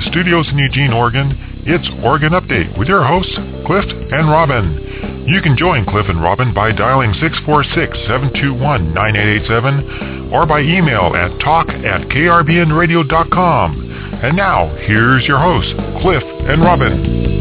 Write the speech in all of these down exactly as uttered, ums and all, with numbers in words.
studios in Eugene, Oregon, it's Oregon Update with your hosts, Cliff and Robin. You can join Cliff and Robin by dialing six four six, seven two one, nine eight eight seven or by email at talk at k r b n radio dot com. And now, here's your hosts, Cliff and Robin.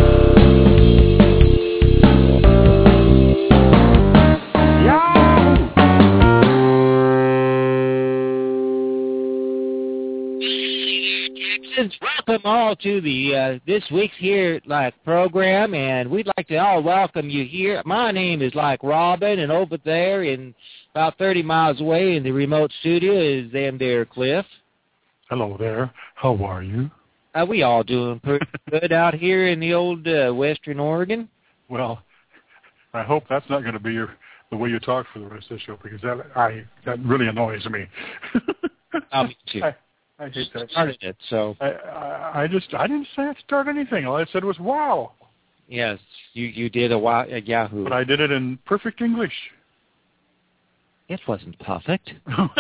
Welcome all to the uh, this week's Here Like program, and we'd like to all welcome you here. My name is Like Robin, and over there, in about thirty miles away in the remote studio, is them there, Cliff. Hello there. How are you? Uh, we all doing pretty good out here in the old uh, Western Oregon. Well, I hope that's not going to be your the way you talk for the rest of the show, because that I that really annoys me. Oh, me too. I, I hate that. Started it, so I, I, I just I didn't say I'd start anything. All I said was wow. Yes, you you did a, wow, a Yahoo. But I did it in perfect English. It wasn't perfect.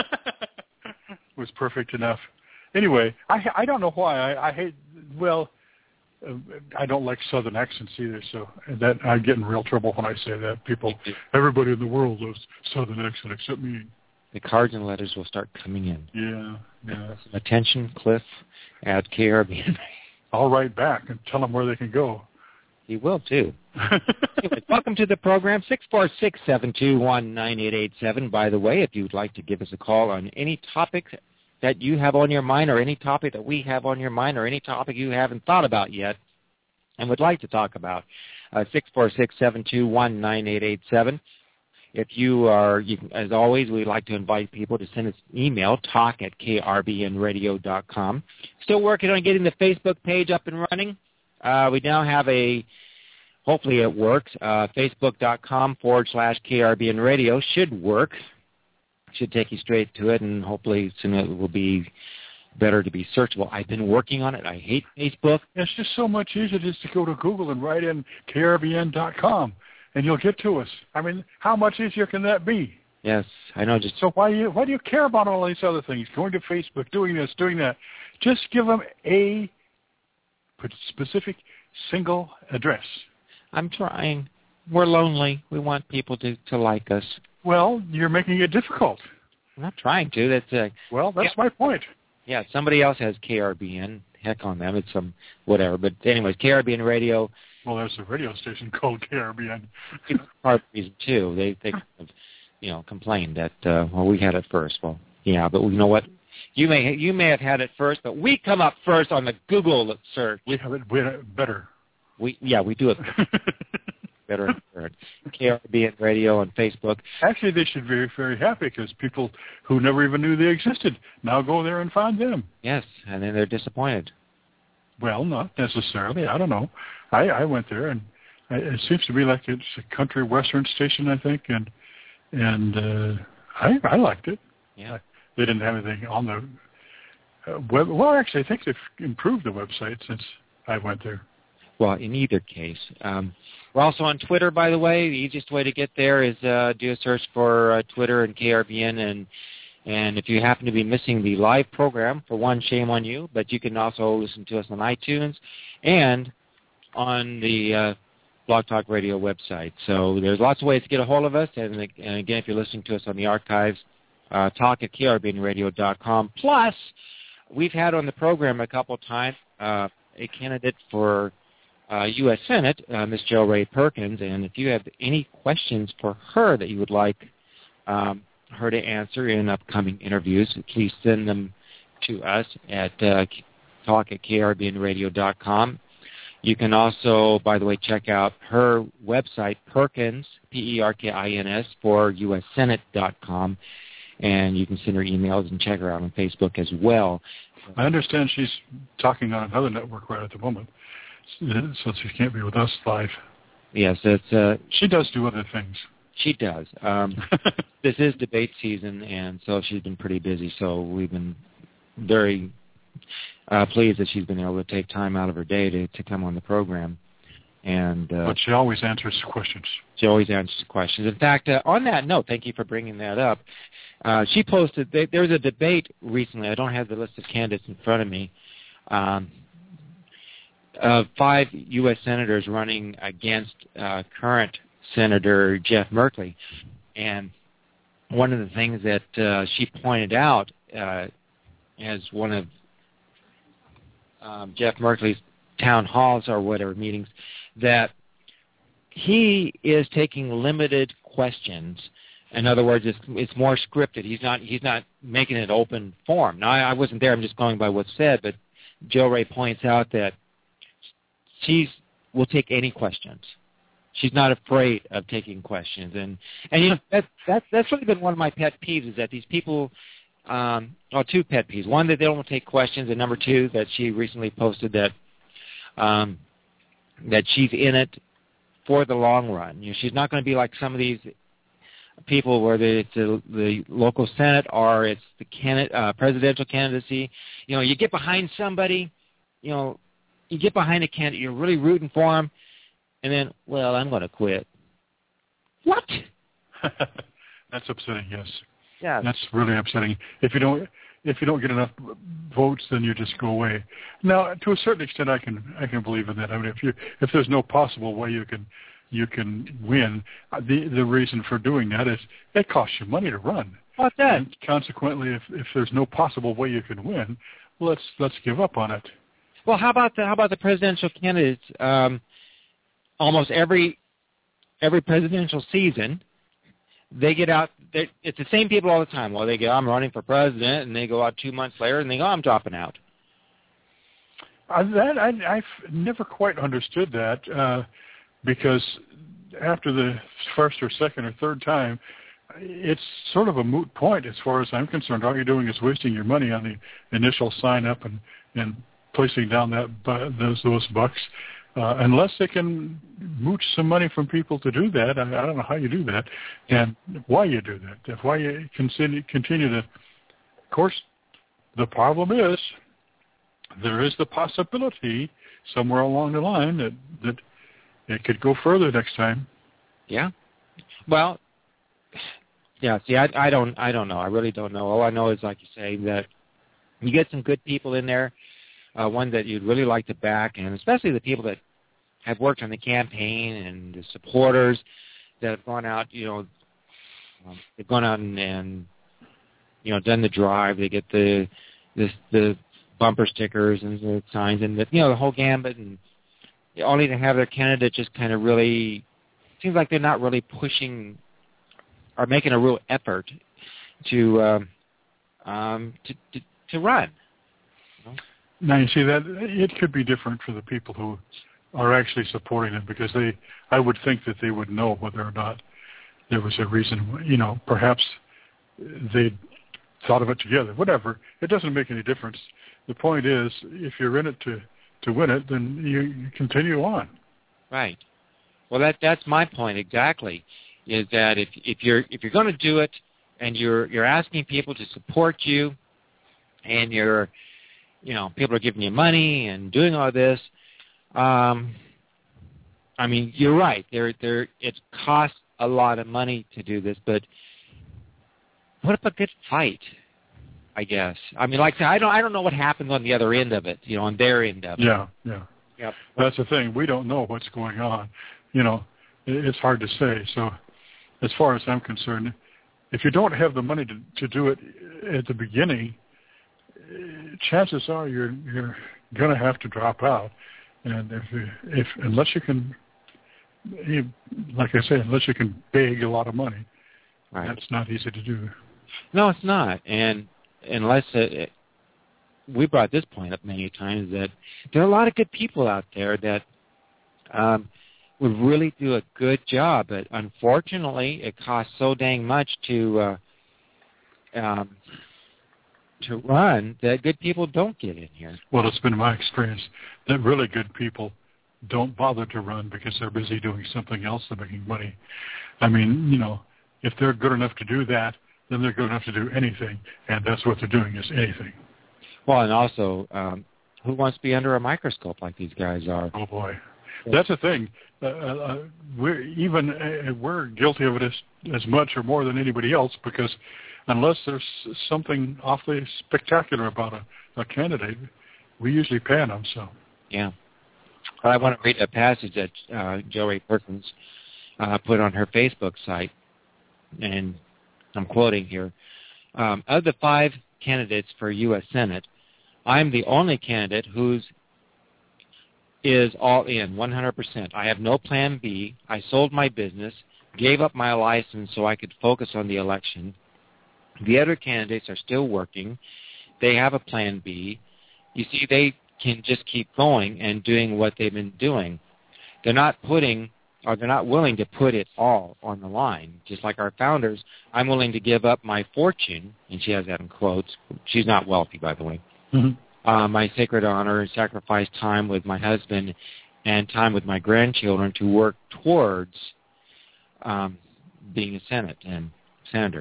It was perfect enough. Anyway, I I don't know why I, I hate. Well, uh, I don't like Southern accents either. So that I get in real trouble when I say that. People, everybody in the world loves Southern accent except me. The cards and letters will start coming in. Yeah, yeah. Attention, Cliff, at K R B N. I'll write back and tell them where they can go. He will, too. Anyway, welcome to the program, six four six, seven two one, nine eight eight seven. By the way, if you'd like to give us a call on any topic that you have on your mind or any topic that we have on your mind or any topic you haven't thought about yet and would like to talk about, uh, six four six, seven two one, nine eight eight seven. If you are, you can, as always, we like to invite people to send us an email, talk at k r b n radio dot com. Still working on getting the Facebook page up and running. Uh, we now have a, hopefully it works, uh, facebook.com forward slash KRBN radio should work. Should take you straight to it, and hopefully soon it will be better to be searchable. I've been working on it. I hate Facebook. It's just so much easier just to go to Google and write in k r b n dot com. And you'll get to us. I mean, how much easier can that be? Yes, I know. Just so why you why do you care about all these other things? Going to Facebook, doing this, doing that. Just give them a specific single address. I'm trying. We're lonely. We want people to, to like us. Well, you're making it difficult. I'm not trying to. That's uh, well, that's yeah. my point. Yeah, somebody else has K R B N. Heck on them. It's some whatever. But anyways, K R B N Radio. Well, there's a radio station called K R B N. Part of the reason too. They they kind of, you know, complained that uh, well, we had it first. Well, yeah, but you know what? You may you may have had it first, but we come up first on the Google search. We have it, we have it better. We yeah, we do it better and third. K R B N Radio on Facebook. Actually, they should be very very happy because people who never even knew they existed now go there and find them. Yes, and then they're disappointed. Well, not necessarily. I don't know. I, I went there, and I, it seems to be like it's a country western station, I think, and and uh, I I liked it. Yeah. I, they didn't have anything on the uh, web. Well, actually, I think they've improved the website since I went there. Well, in either case, um, we're also on Twitter. By the way, the easiest way to get there is uh, do a search for uh, Twitter and K R B N and. And if you happen to be missing the live program, for one, shame on you, but you can also listen to us on iTunes and on the uh, Blog Talk Radio website. So there's lots of ways to get a hold of us. And, and again, if you're listening to us on the archives, uh, talk at k r b n radio dot com. Plus, we've had on the program a couple of times uh, a candidate for uh, U S Senate, uh, Miz Jo Rae Perkins. And if you have any questions for her that you would like um, her to answer in upcoming interviews, please send them to us at uh, talk at k r b n radio dot com. You can also, by the way, check out her website, Perkins, P E R K I N S, for U S Senate dot com, and you can send her emails and check her out on Facebook as well. I understand she's talking on another network right at the moment, so she can't be with us live. Yes, it's. Uh, she does do other things. She does. Um, this is debate season, and so she's been pretty busy. So we've been very uh, pleased that she's been able to take time out of her day to, to come on the program. And uh, but she always answers questions. She always answers questions. In fact, uh, on that note, thank you for bringing that up. Uh, she posted, they, there was a debate recently. I don't have the list of candidates in front of me. Um, uh, five U S senators running against uh, current Senator Jeff Merkley. And one of the things that uh, she pointed out uh, as one of um, Jeff Merkley's town halls or whatever meetings, that he is taking limited questions. In other words, it's, it's more scripted. He's not he's not making it open form. Now, I, I wasn't there. I'm just going by what's said. But Jo Rae points out that she's will take any questions. She's not afraid of taking questions, and and you know that that's that's really been one of my pet peeves, is that these people, um, well, two pet peeves. One, that they don't take questions, and number two, that she recently posted that um, that she's in it for the long run. You know, she's not going to be like some of these people where the, it's the, the local Senate or it's the candidate, uh, presidential candidacy. You know, you get behind somebody, you know, you get behind a candidate, you're really rooting for him, and then, well, I'm going to quit. What? That's upsetting, yes. Yeah. That's really upsetting. If you don't if you don't get enough votes, then you just go away. Now, to a certain extent, I can I can believe in that. I mean, if you if there's no possible way you can you can win, the the reason for doing that is it costs you money to run. What's that? And consequently, if if there's no possible way you can win, let's let's give up on it. Well, how about the how about the presidential candidates? Um, almost every every presidential season, they get out. It's the same people all the time. Well, they go, I'm running for president, and they go out two months later, and they go, I'm dropping out. Uh, that I, I've never quite understood that uh, because after the first or second or third time, it's sort of a moot point as far as I'm concerned. All you're doing is wasting your money on the initial sign up and, and placing down that those those bucks. Uh, unless they can mooch some money from people to do that, I, I don't know how you do that and why you do that. If why you continue, continue to, of course, the problem is there is the possibility somewhere along the line that, that it could go further next time. Yeah. Well, yeah, see, I, I don't I don't know. I really don't know. All I know is, like you say, that you get some good people in there, uh, one that you'd really like to back, and especially the people that have worked on the campaign and the supporters that have gone out, you know, um, they've gone out and, and, you know, done the drive. They get the the, the bumper stickers and the signs and, the, you know, the whole gambit, and only to have their candidate just kind of really, seems like they're not really pushing or making a real effort to um, um, to, to, to run. You know? Now, you see, that it could be different for the people who are actually supporting them, because they, I would think that they would know whether or not there was a reason, you know, perhaps they thought of it together, whatever. It doesn't make any difference. The point is, if you're in it to, to win it, then you, you continue on. Right. Well, that that's my point exactly, is that if if you're if you're going to do it and you're you're asking people to support you, and you're, you know, people are giving you money and doing all this, Um, I mean, you're right. There, there. It costs a lot of money to do this, but what if a good fight? I guess. I mean, like I said, I don't. I don't know what happens on the other end of it. You know, on their end of it. Yeah, yeah. Yep. That's the thing. We don't know what's going on. You know, it's hard to say. So, as far as I'm concerned, if you don't have the money to to do it at the beginning, chances are you're you're going to have to drop out. And if, if unless you can, like I say, unless you can beg a lot of money, right, that's not easy to do. No, it's not. And unless it, we brought this point up many times, that there are a lot of good people out there that um, would really do a good job, but unfortunately, it costs so dang much to uh, um, to run that good people don't get in here. Well, it's been my experience that really good people don't bother to run because they're busy doing something else than making money. I mean, you know, if they're good enough to do that, then they're good enough to do anything, and that's what they're doing, is anything. Well, and also, um, who wants to be under a microscope like these guys are? Oh, boy. That's the thing. Uh, uh, we're even uh, we're guilty of it as, as much or more than anybody else, because unless there's something awfully spectacular about a, a candidate, we usually pan them. So yeah, But I want to read a passage that uh, Jo Rae Perkins uh, put on her Facebook site, and I'm quoting here. Um, of the five candidates for U S Senate, I'm the only candidate who's is all in, one hundred percent. I have no plan B. I sold my business, gave up my license so I could focus on the election. The other candidates are still working. They have a plan B. You see, they can just keep going and doing what they've been doing. They're not putting, or they're not willing to put it all on the line. Just like our founders, I'm willing to give up my fortune, and she has that in quotes. She's not wealthy, by the way. Mm-hmm. Uh, my sacred honor and sacrifice time with my husband and time with my grandchildren to work towards um, being a Senate and senator.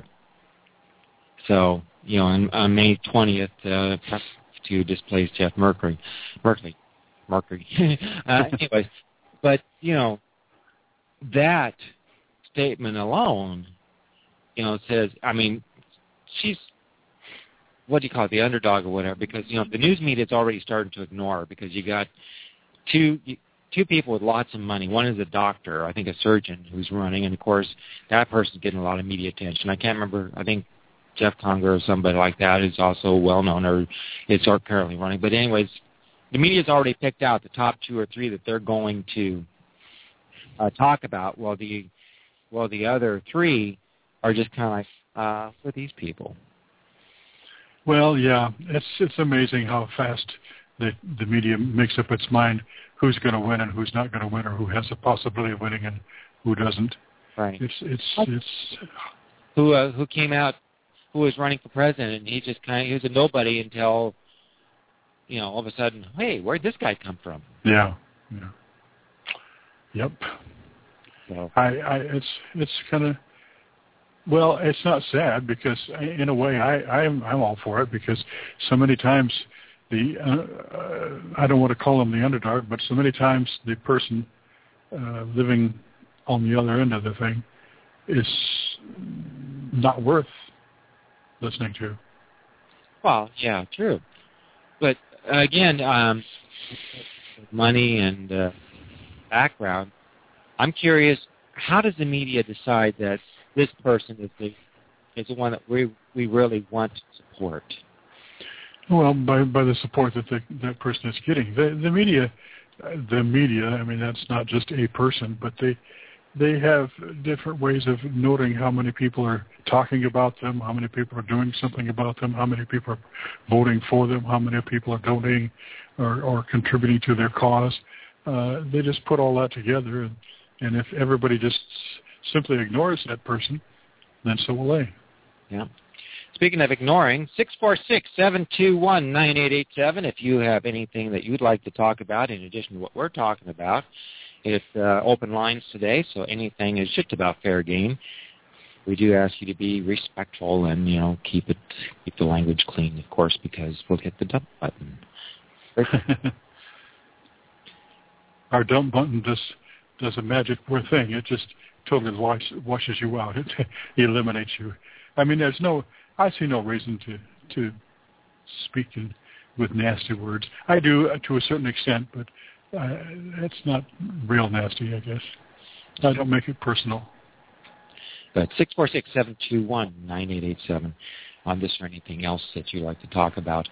So, you know, on, on May twentieth, uh, to displace Jeff Merkley. Merkley. Merkley. uh, anyways, but, you know, that statement alone, you know, says, I mean, she's, what do you call it, the underdog or whatever, because, you know, the news media is already starting to ignore her because you got two two people with lots of money. One is a doctor, I think a surgeon who's running, and, of course, that person's getting a lot of media attention. I can't remember, I think Jeff Conger or somebody like that is also well-known or is currently running. But anyways, the media's already picked out the top two or three that they're going to uh, talk about, while the, while the other three are just kind of like, uh, with these people. Well, yeah, it's it's amazing how fast the the media makes up its mind who's going to win and who's not going to win, or who has a possibility of winning and who doesn't. Right. It's it's it's who uh, who came out, who was running for president, and he just kind of he was a nobody until, you know, all of a sudden, hey, where'd this guy come from? Yeah. Yeah. Yep. So. I, I it's it's kind of. Well, it's not sad because, in a way, I, I'm I'm all for it because so many times the uh, uh, I don't want to call them the underdog, but so many times the person uh, living on the other end of the thing is not worth listening to. Well, yeah, true, but uh, again, um, money and uh, background. I'm curious, how does the media decide that this person is the is the one that we we really want to support? Well, by by the support that the, that person is getting. The the media, the media. I mean, that's not just a person, but they they have different ways of noting how many people are talking about them, how many people are doing something about them, how many people are voting for them, how many people are donating or, or contributing to their cause. Uh, they just put all that together, and, and if everybody just simply ignores that person, then so will they. Yeah. Speaking of ignoring, six four six, seven two one, nine eight eight seven, if you have anything that you'd like to talk about in addition to what we're talking about. It's uh, open lines today, so anything is just about fair game. We do ask you to be respectful and, you know, keep it keep the language clean, of course, because we'll hit the dump button. Our dump button does, does a magic word thing. It just totally wash, washes you out. It eliminates you. I mean, there's no, I see no reason to to speak in, with nasty words. I do uh, to a certain extent, but uh, it's not real nasty, I guess. I don't make it personal. But six four six, seven two one, nine eight eight seven on this or anything else that you'd like to talk about.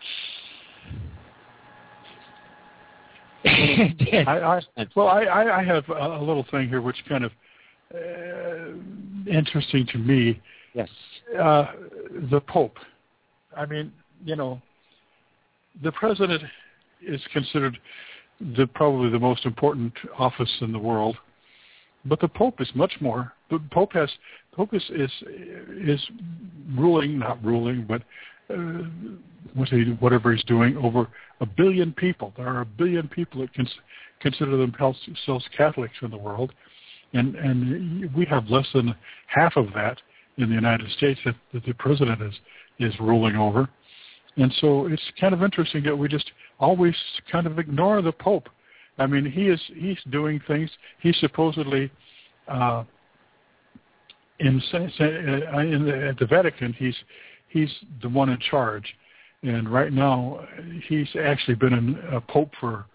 I, I, well, I, I have a little thing here which kind of uh, interesting to me. Yes. Uh, the Pope. I mean, you know, the president is considered the probably the most important office in the world, but the Pope is much more. The Pope has Pope is is, is ruling, not ruling, but uh, what he, whatever he's doing over a billion people. There are a billion people that cons- consider themselves Catholics in the world, and and we have less than half of that in the United States that, that the president is is ruling over. And so it's kind of interesting that we just always kind of ignore the Pope. I mean, he is he's doing things. He's supposedly uh, in, in the, at the Vatican. He's he's the one in charge. And right now, he's actually been a Pope for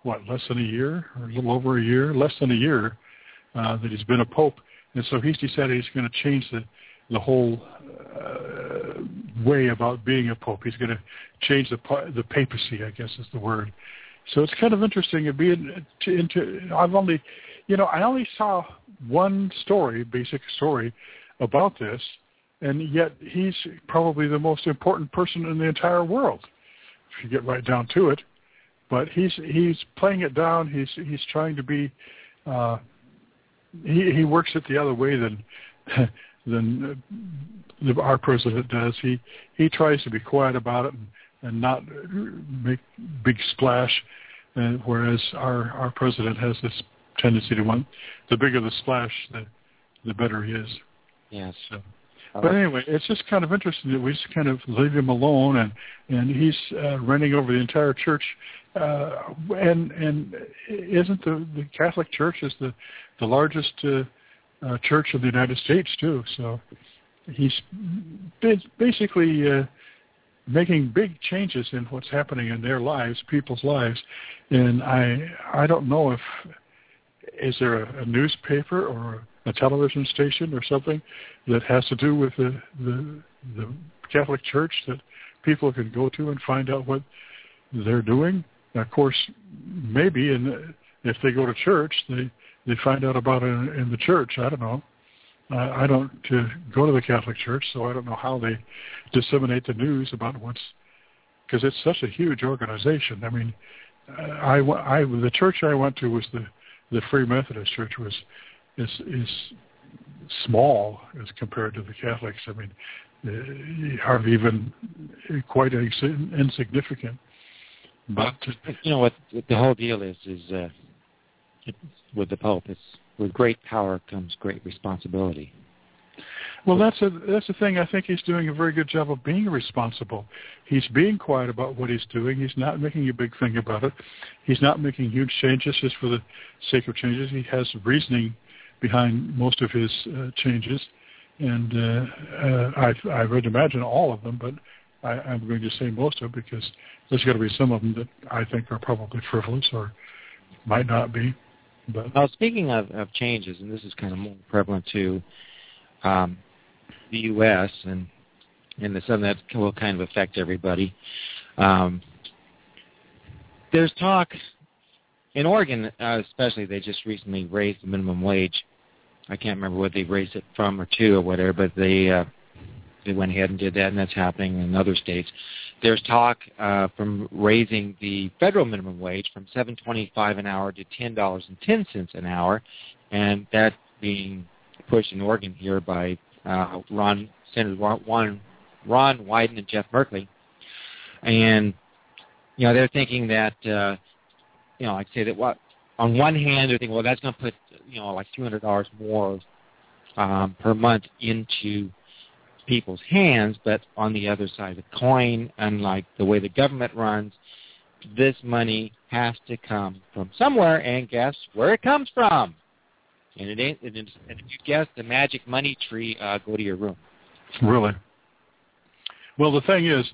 what, less than a year, or a little over a year, less than a year uh, that he's been a pope. And so he's decided he's going to change the, the whole uh, way about being a pope. He's going to change the the papacy, I guess is the word. So it's kind of interesting. It'd be into, into I've only, you know, I only saw one story, basic story about this, and yet he's probably the most important person in the entire world, if you get right down to it. But he's he's playing it down. He's he's trying to be. Uh, he he works it the other way than than uh, our president does. He he tries to be quiet about it and, and not make big splash. And whereas our our president has this tendency to want the bigger the splash, the the better he is. Yes. So. But anyway, it's just kind of interesting that we just kind of leave him alone, and and he's uh, running over the entire church, uh, and and isn't the, the Catholic Church is the the largest uh, uh, church in the United States too? So he's basically uh, making big changes in what's happening in their lives, people's lives, and I I don't know if is there a, a newspaper or a television station or something that has to do with the, the the Catholic Church that people can go to and find out what they're doing. Now, of course, maybe in, if they go to church, they, they find out about it in, in the church. I don't know. Uh, I don't uh, go to the Catholic Church, so I don't know how they disseminate the news about what's, because it's such a huge organization. I mean, I, I, the church I went to was the, the Free Methodist Church was is is small as compared to the Catholics. I mean, uh, hardly even quite insignificant. But you know what the whole deal is is uh, it, with the Pope. It's with great power comes great responsibility. Well, that's a that's the thing. I think he's doing a very good job of being responsible. He's being quiet about what he's doing. He's not making a big thing about it. He's not making huge changes just for the sake of changes. He has reasoning behind most of his uh, changes, and uh, uh, I, I would imagine all of them, but I, I'm going to say most of them because there's got to be some of them that I think are probably frivolous or might not be. But now, speaking of, of changes, and this is kind of more prevalent to um, the U S and and the something that will kind of affect everybody. Um, there's talk in Oregon, uh, especially. They just recently raised the minimum wage. I can't remember what they raised it from or to or whatever, but they uh, they went ahead and did that, and that's happening in other states. There's talk uh, from raising the federal minimum wage from seven twenty-five an hour to ten dollars and ten cents an hour, and that being pushed in Oregon here by uh, Ron Senator Ron, Ron Wyden and Jeff Merkley, and you know they're thinking that uh, you know I'd say that what on one hand they're thinking well that's going to put you know like two hundred dollars more um, per month into people's hands, but on the other side of the coin, unlike the way the government runs, this money has to come from somewhere, and guess where it comes from? And it ain't. And if you guess the magic money tree, uh, go to your room. Really? Well, the thing is,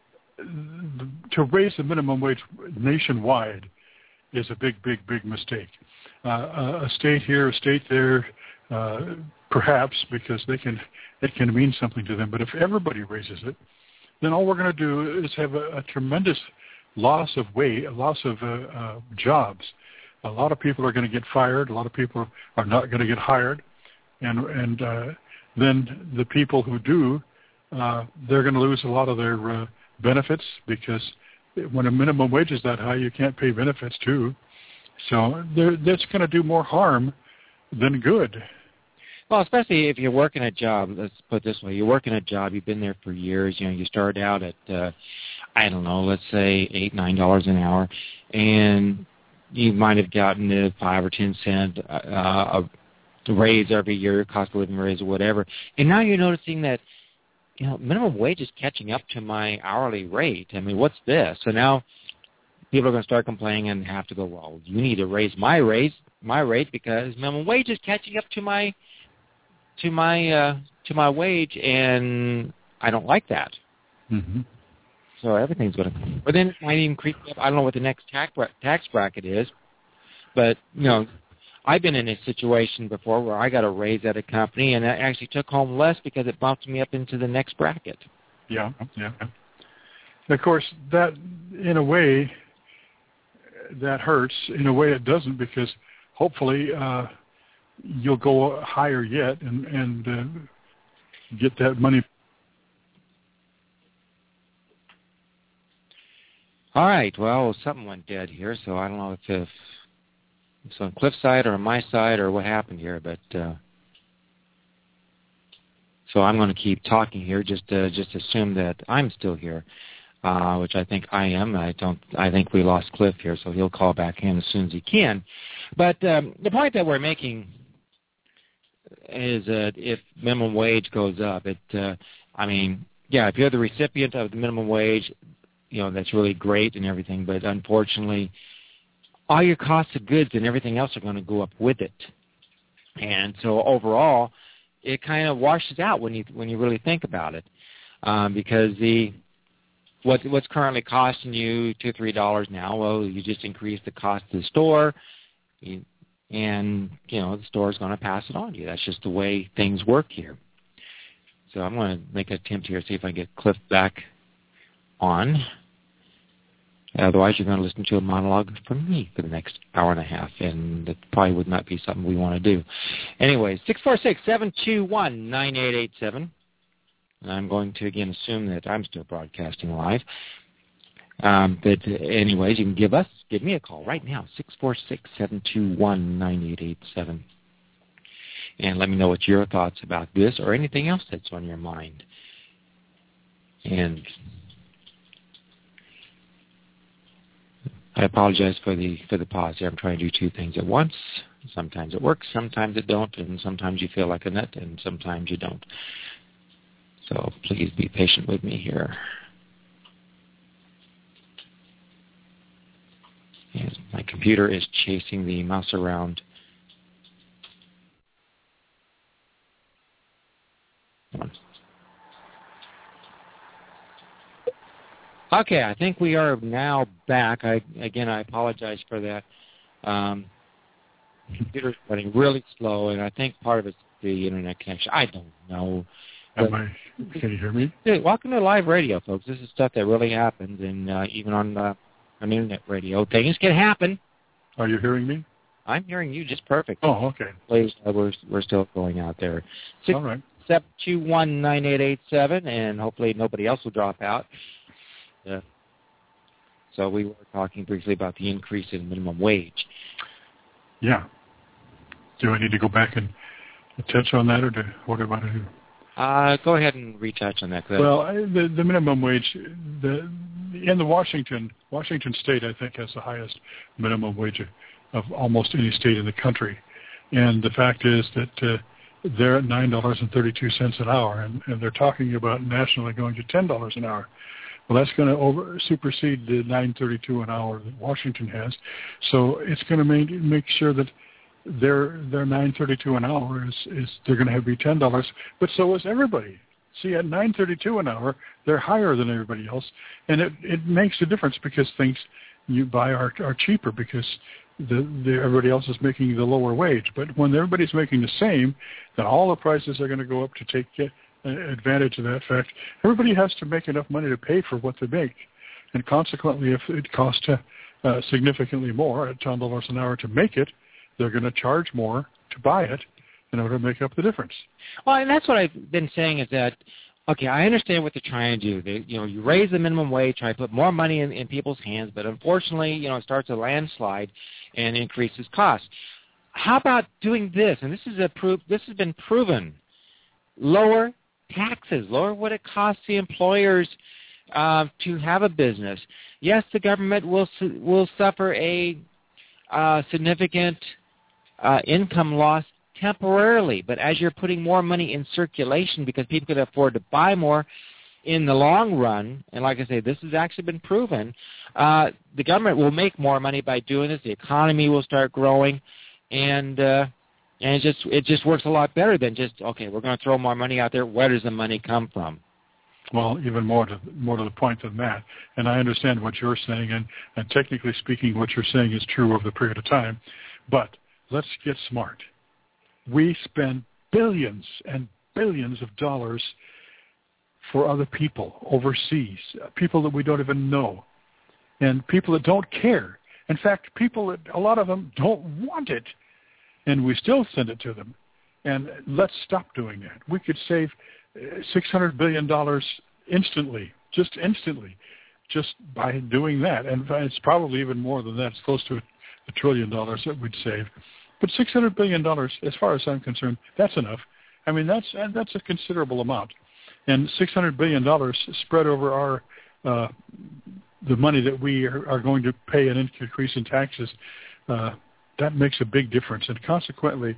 to raise the minimum wage nationwide is a big, big, big mistake. Uh, a state here, a state there, uh, perhaps because they can, it can mean something to them. But if everybody raises it, then all we're going to do is have a, a tremendous loss of wage, a loss of uh, uh, jobs. A lot of people are going to get fired. A lot of people are not going to get hired, and and uh, then the people who do, uh, they're going to lose a lot of their uh, benefits because when a minimum wage is that high, you can't pay benefits too. So that's going to do more harm than good. Well, especially if you're working a job. Let's put it this way: you're working a job. You've been there for years. You know, you start out at uh, I don't know, let's say eight, nine dollars an hour, and you might have gotten a five or ten cent uh, a raise every year, cost of living raise or whatever, and now you're noticing that you know minimum wage is catching up to my hourly rate. I mean, what's this? So now people are going to start complaining and have to go, well, you need to raise my raise my rate because minimum wage is catching up to my to my uh, to my wage, and I don't like that. Mm-hmm. so everything's going to. But then it might even creep up. I don't know what the next tax tax bracket is, but you know, I've been in a situation before where I got a raise at a company and I actually took home less because it bumped me up into the next bracket. Yeah, yeah. And of course, that in a way that hurts. In a way, it doesn't, because hopefully uh, you'll go higher yet and and uh, get that money. All right. Well, something went dead here, so I don't know if, if it's on Cliff's side or on my side or what happened here, but uh, so I'm going to keep talking here. Just uh, just assume that I'm still here, uh, which I think I am. I don't. I think we lost Cliff here, so he'll call back in as soon as he can. But um, the point that we're making is uh, if minimum wage goes up, it. Uh, I mean, yeah, if you're the recipient of the minimum wage, you know, that's really great and everything, but unfortunately, all your costs of goods and everything else are going to go up with it. And so overall, it kind of washes out when you when you really think about it, um, because the what what's currently costing you two three dollars now, well, you just increase the cost of the store, you, and you know the store is going to pass it on to you. That's just the way things work here. So I'm going to make an attempt here, see if I can get Cliff back on. Otherwise, you're going to listen to a monologue from me for the next hour and a half, and that probably would not be something we want to do. Anyway, six four six, seven two one, nine eight eight seven. And I'm going to, again, assume that I'm still broadcasting live. Um, but anyways, you can give us, give me a call right now, six four six, seven two one, nine eight eight seven. And let me know what your thoughts about this or anything else that's on your mind. And I apologize for the for the pause here. I'm trying to do two things at once. Sometimes it works, sometimes it don't, and sometimes you feel like a nut, and sometimes you don't. So please be patient with me here. And my computer is chasing the mouse around. Okay, I think we are now back. I, again, I apologize for that. Um, computer's running really slow, and I think part of it's the internet connection. I don't know. Am I, can you hear me? Yeah, welcome to live radio, folks. This is stuff that really happens, and uh, even on, uh, on internet radio, things can happen. Are you hearing me? I'm hearing you just perfect. Oh, okay. Please, uh, we're we're still going out there. Six, All right. seven two one nine eight eight seven, and hopefully nobody else will drop out. Uh, so we were talking briefly about the increase in minimum wage. Yeah. Do I need to go back and touch on that, or do, what do I do? Uh, go ahead and retouch on that. Well, I, the, the minimum wage, the, in the Washington, Washington State, I think, has the highest minimum wage of, of almost any state in the country. And the fact is that uh, they're at nine dollars and thirty-two cents an hour, and, and they're talking about nationally going to ten dollars an hour. Well, that's going to over supersede the nine thirty-two an hour that Washington has. So it's going to make make sure that their their nine thirty-two an hour is, is they're going to have to be ten dollars, but so is everybody. See, at nine thirty-two an hour, they're higher than everybody else, and it, it makes a difference because things you buy are are cheaper because the, the everybody else is making the lower wage. But when everybody's making the same, then all the prices are going to go up to take advantage of that fact. Everybody has to make enough money to pay for what they make, and consequently, if it costs uh, significantly more at ten dollars an hour to make it, they're going to charge more to buy it in order to make up the difference. Well, and that's what I've been saying is that, okay, I understand what they're trying to do. They, you know, you raise the minimum wage, try to put more money in, in people's hands, but unfortunately, you know, it starts a landslide and increases costs. How about doing this? And this is a proof. This has been proven. Lower taxes, lower what it costs the employers uh, to have a business. Yes, the government will su- will suffer a uh, significant uh, income loss temporarily, but as you're putting more money in circulation because people can afford to buy more in the long run, and like I say, this has actually been proven, uh, the government will make more money by doing this. The economy will start growing, and uh, and it just it just works a lot better than just, okay, we're going to throw more money out there. Where does the money come from? Well, even more to more to the point than that. And I understand what you're saying, and, and technically speaking, what you're saying is true over the period of time. But let's get smart. We spend billions and billions of dollars for other people overseas, people that we don't even know, and people that don't care. In fact, people that, a lot of them don't want it, and we still send it to them. And let's stop doing that. We could save six hundred billion dollars instantly, just instantly, just by doing that. And it's probably even more than that. It's close to a trillion dollars that we'd save. But six hundred billion dollars, as far as I'm concerned, that's enough. I mean, that's that's a considerable amount. And six hundred billion dollars spread over our uh, the money that we are, are going to pay an increase in taxes, uh, that makes a big difference. And consequently,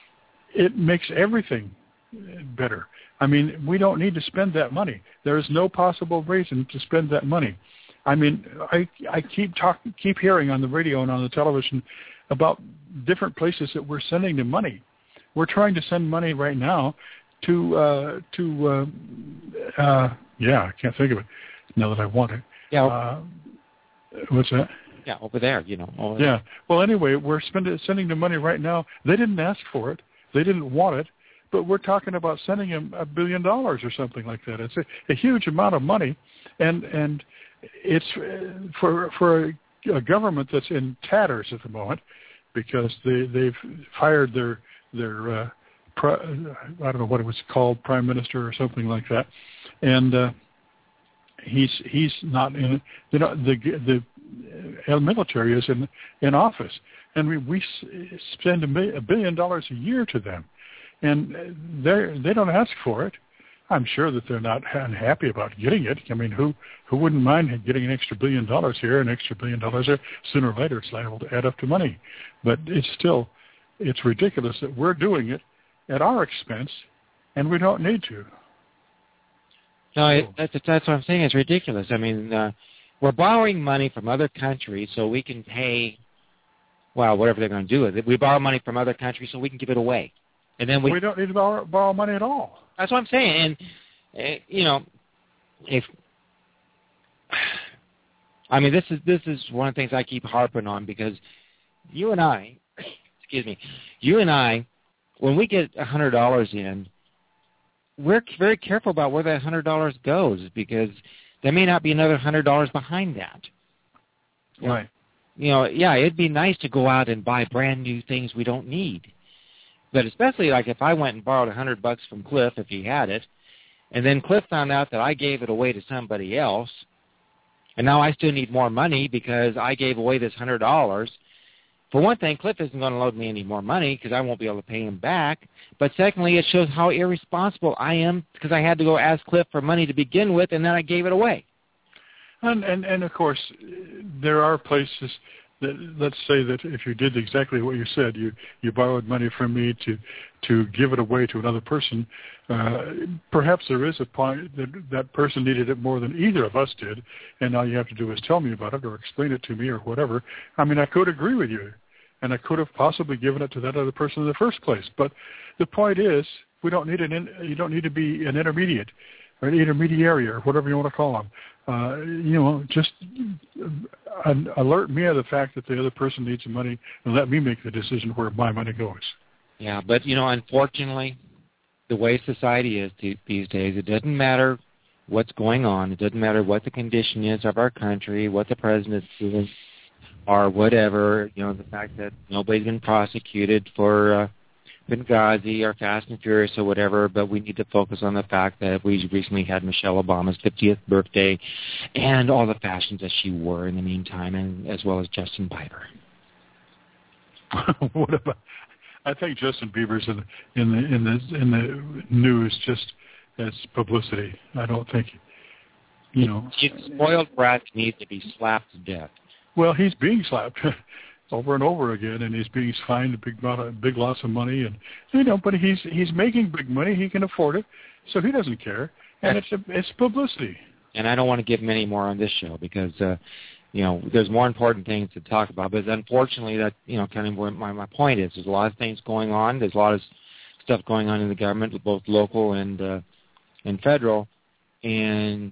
it makes everything better. I mean, we don't need to spend that money. There is no possible reason to spend that money. I mean, I I keep talking, keep hearing on the radio and on the television about different places that we're sending the money. We're trying to send money right now to uh, to uh, uh, yeah, I can't think of it now that I want it. Yeah. Uh, what's that? Yeah, over there, you know. Over yeah. there. Well, anyway, we're spending sending the money right now. They didn't ask for it. They didn't want it. But we're talking about sending them a billion dollars or something like that. It's a, a huge amount of money, and and it's uh, for for a, a government that's in tatters at the moment because they they've fired their their uh, pri- I don't know what it was called, prime minister or something like that, and uh, he's he's not in you know the the uh, military is in in office, and we we spend a billion dollars a year to them. And they they don't ask for it. I'm sure that they're not unhappy about getting it. I mean, who who wouldn't mind getting an extra billion dollars here, an extra billion dollars there? Sooner or later, it's liable to add up to money. But it's still, it's ridiculous that we're doing it at our expense, and we don't need to. No, it, that's that's what I'm saying. It's ridiculous. I mean, uh, we're borrowing money from other countries so we can pay, well, whatever they're going to do with it. We borrow money from other countries so we can give it away. And then we, we don't need to borrow, borrow money at all. That's what I'm saying. And uh, you know, if I mean, this is this is one of the things I keep harping on because you and I, excuse me, you and I, when we get a hundred dollars in, we're very careful about where that hundred dollars goes because there may not be another hundred dollars behind that. Right. You know, yeah, it'd be nice to go out and buy brand new things we don't need. But especially like if I went and borrowed a hundred bucks from Cliff if he had it, and then Cliff found out that I gave it away to somebody else, and now I still need more money because I gave away this hundred dollars. For one thing, Cliff isn't going to loan me any more money because I won't be able to pay him back. But secondly, it shows how irresponsible I am because I had to go ask Cliff for money to begin with, and then I gave it away. And and, and of course, there are places. Let's say that if you did exactly what you said, you, you borrowed money from me to to give it away to another person, uh, perhaps there is a point that that person needed it more than either of us did, and all you have to do is tell me about it or explain it to me or whatever. I mean, I could agree with you, and I could have possibly given it to that other person in the first place. But the point is, we don't need an you don't need to be an intermediate or an intermediary or whatever you want to call them. Uh, you know, just uh, alert me of the fact that the other person needs the money and let me make the decision where my money goes. Yeah, but, you know, unfortunately, the way society is th- these days, it doesn't matter what's going on. It doesn't matter what the condition is of our country, what the president's doing, or whatever. You know, the fact that nobody's been prosecuted for uh, Benghazi or Fast and Furious or whatever, but we need to focus on the fact that we recently had Michelle Obama's fiftieth birthday and all the fashions that she wore in the meantime, and as well as Justin Bieber. What about? I think Justin Bieber's in, in the in the in the news just as publicity. I don't think, you know. He's spoiled brat needs to be slapped to death. Well, he's being slapped. Over and over again, and he's being fined a big amount of big lots of money, and you know, but he's he's making big money. He can afford it, so he doesn't care, and it's a, it's publicity. And I don't want to give him any more on this show because uh, you know there's more important things to talk about. But unfortunately, that you know kind of what my my point is. There's a lot of things going on. There's a lot of stuff going on in the government, both local and uh, and federal. and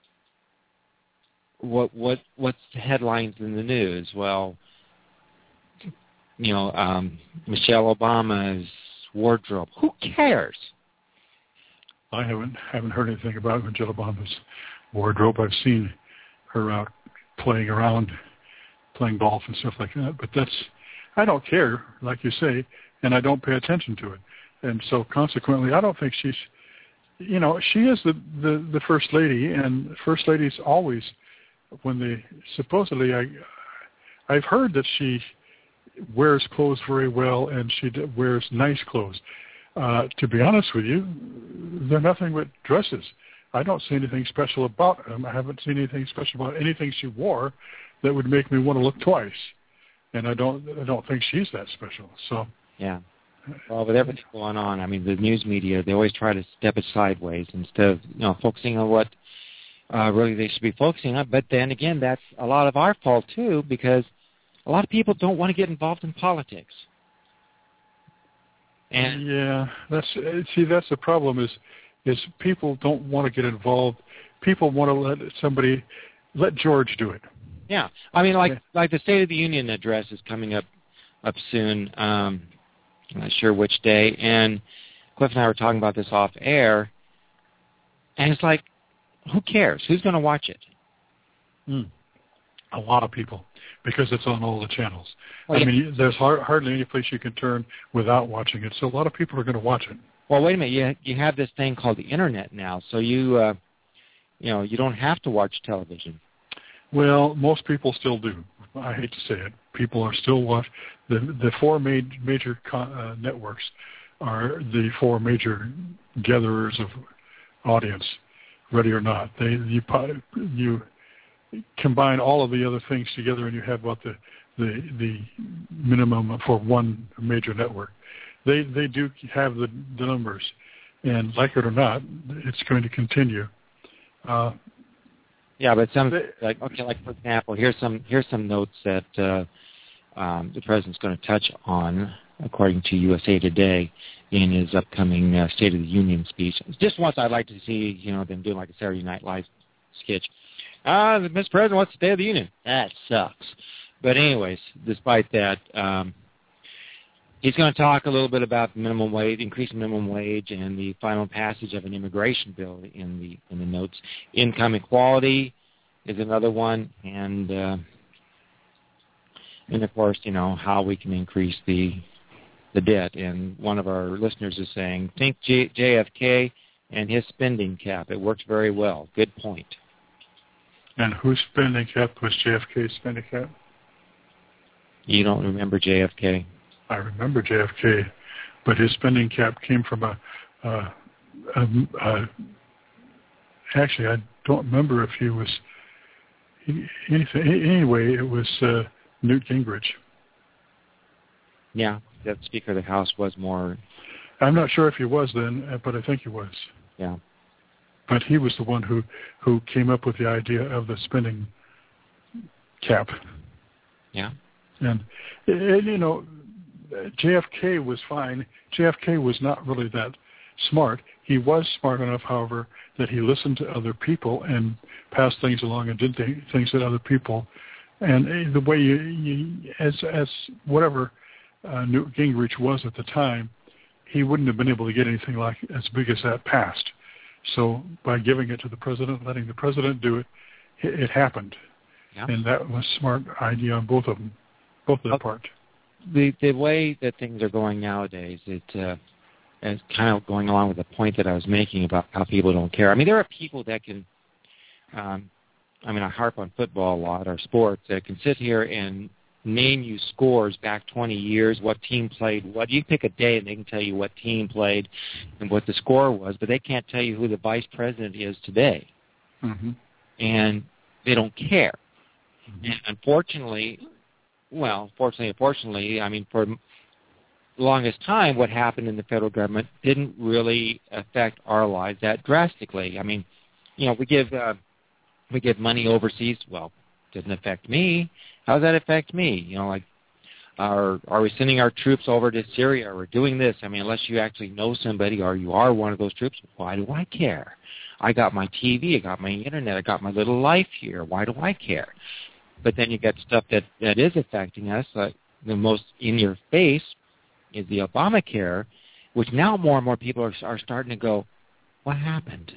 what what what's the headlines in the news? Well, you know, um, Michelle Obama's wardrobe. Who cares? I haven't haven't heard anything about Michelle Obama's wardrobe. I've seen her out playing around, playing golf and stuff like that. But that's, I don't care, like you say, and I don't pay attention to it. And so consequently, I don't think she's, you know, she is the, the, the first lady, and first ladies always, when they, supposedly, I, I've heard that she wears clothes very well and she wears nice clothes. Uh, to be honest with you, they're nothing but dresses. I don't see anything special about them. I haven't seen anything special about anything she wore that would make me want to look twice. And I don't, I don't think she's that special. So yeah. Well, with everything going on, I mean, the news media, they always try to step it sideways instead of, you know, focusing on what uh, really they should be focusing on. But then again, that's a lot of our fault too, because a lot of people don't want to get involved in politics. And yeah, that's see, that's the problem is is people don't want to get involved. People want to let somebody, let George do it. Yeah, I mean, like yeah. like the State of the Union address is coming up up soon. Um, I'm not sure which day. And Cliff and I were talking about this off air, and it's like, who cares? Who's going to watch it? Mm. A lot of people, because it's on all the channels. Well, I yeah. mean, there's har- hardly any place you can turn without watching it. So a lot of people are going to watch it. Well, wait a minute. You you have this thing called the internet now, so you uh, you know you don't have to watch television. Well, most people still do. I hate to say it. People are still watch the the four major major con- uh, networks are the four major gatherers of audience, ready or not. They you you combine all of the other things together, and you have about the the the minimum for one major network. They they do have the, the numbers, and like it or not, it's going to continue. Uh, yeah, but some they, like okay, like for example, here's some here's some notes that uh, um, the president's going to touch on, according to U S A Today, in his upcoming uh, State of the Union speech. Just once, I'd like to see you know them doing like a Saturday Night Live sketch. Ah, uh, Mister President, what's the State of the Union? That sucks. But anyways, despite that. Um, He's going to talk a little bit about minimum wage, increasing minimum wage, and the final passage of an immigration bill in the in the notes. Income equality is another one, and uh, and of course, you know how we can increase the the debt. And one of our listeners is saying, think J- JFK and his spending cap. It worked very well. Good point. And whose spending cap was J F K's spending cap? You don't remember J F K? I remember J F K, but his spending cap came from a, uh, a, a actually, I don't remember if he was, anything, anyway, it was uh, Newt Gingrich. Yeah, that Speaker of the House was more. I'm not sure if he was then, but I think he was. Yeah. But he was the one who, who came up with the idea of the spending cap. Yeah. And, and you know, J F K was fine. J F K was not really that smart. He was smart enough, however, that he listened to other people and passed things along and did th- things that other people. And the way you, you as as whatever uh, Newt Gingrich was at the time, he wouldn't have been able to get anything like as big as that passed. So by giving it to the president, letting the president do it, it, it happened. Yeah. And that was a smart idea on both of them, both of their part. The the way that things are going nowadays, it uh, is kind of going along with the point that I was making about how people don't care. I mean, there are people that can, um, I mean, I harp on football a lot, or sports, that can sit here and name you scores back twenty years, what team played what. You pick a day and they can tell you what team played and what the score was, but they can't tell you who the vice president is today. Mm-hmm. And they don't care. Mm-hmm. And unfortunately... Well, fortunately, unfortunately, I mean, for the longest time, what happened in the federal government didn't really affect our lives that drastically. I mean, you know, we give uh, we give money overseas. Well, it doesn't affect me. How does that affect me? You know, like Are are we sending our troops over to Syria? Or we're doing this? I mean, unless you actually know somebody or you are one of those troops, why do I care? I got my T V, I got my internet, I got my little life here. Why do I care? But then you get stuff that, that is affecting us. Like the most in your face is the Obamacare, which now more and more people are, are starting to go, what happened?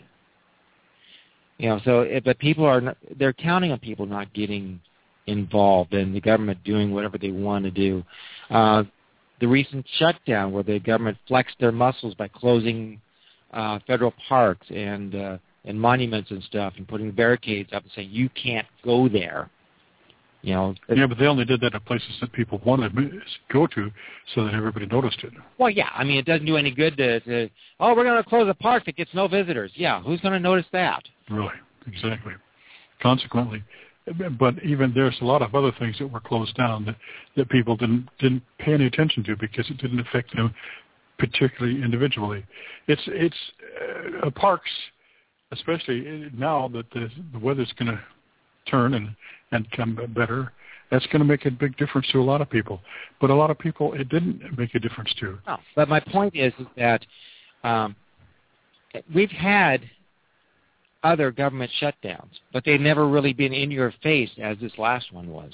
You know, so but people are they're counting on people not getting involved and the government doing whatever they want to do. Uh, the recent shutdown where the government flexed their muscles by closing uh, federal parks and uh, and monuments and stuff and putting barricades up and saying you can't go there. You know, yeah, but they only did that at places that people wanted to go to, so that everybody noticed it. Well, yeah, I mean, it doesn't do any good to, to oh, we're going to close a park that gets no visitors. Yeah, who's going to notice that? Really, exactly. Consequently, but even there's a lot of other things that were closed down that, that people didn't didn't pay any attention to because it didn't affect them particularly individually. It's it's uh, parks, especially now that the, the weather's going to turn and, and come better, that's going to make a big difference to a lot of people. But a lot of people, it didn't make a difference to. No, but my point is, is that um, we've had other government shutdowns, but they've never really been in your face as this last one was.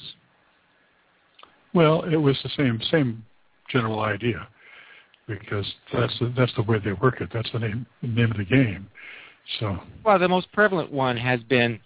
Well, it was the same same general idea because that's the, that's the way they work it. That's the name the name of the game. So. Well, the most prevalent one has been.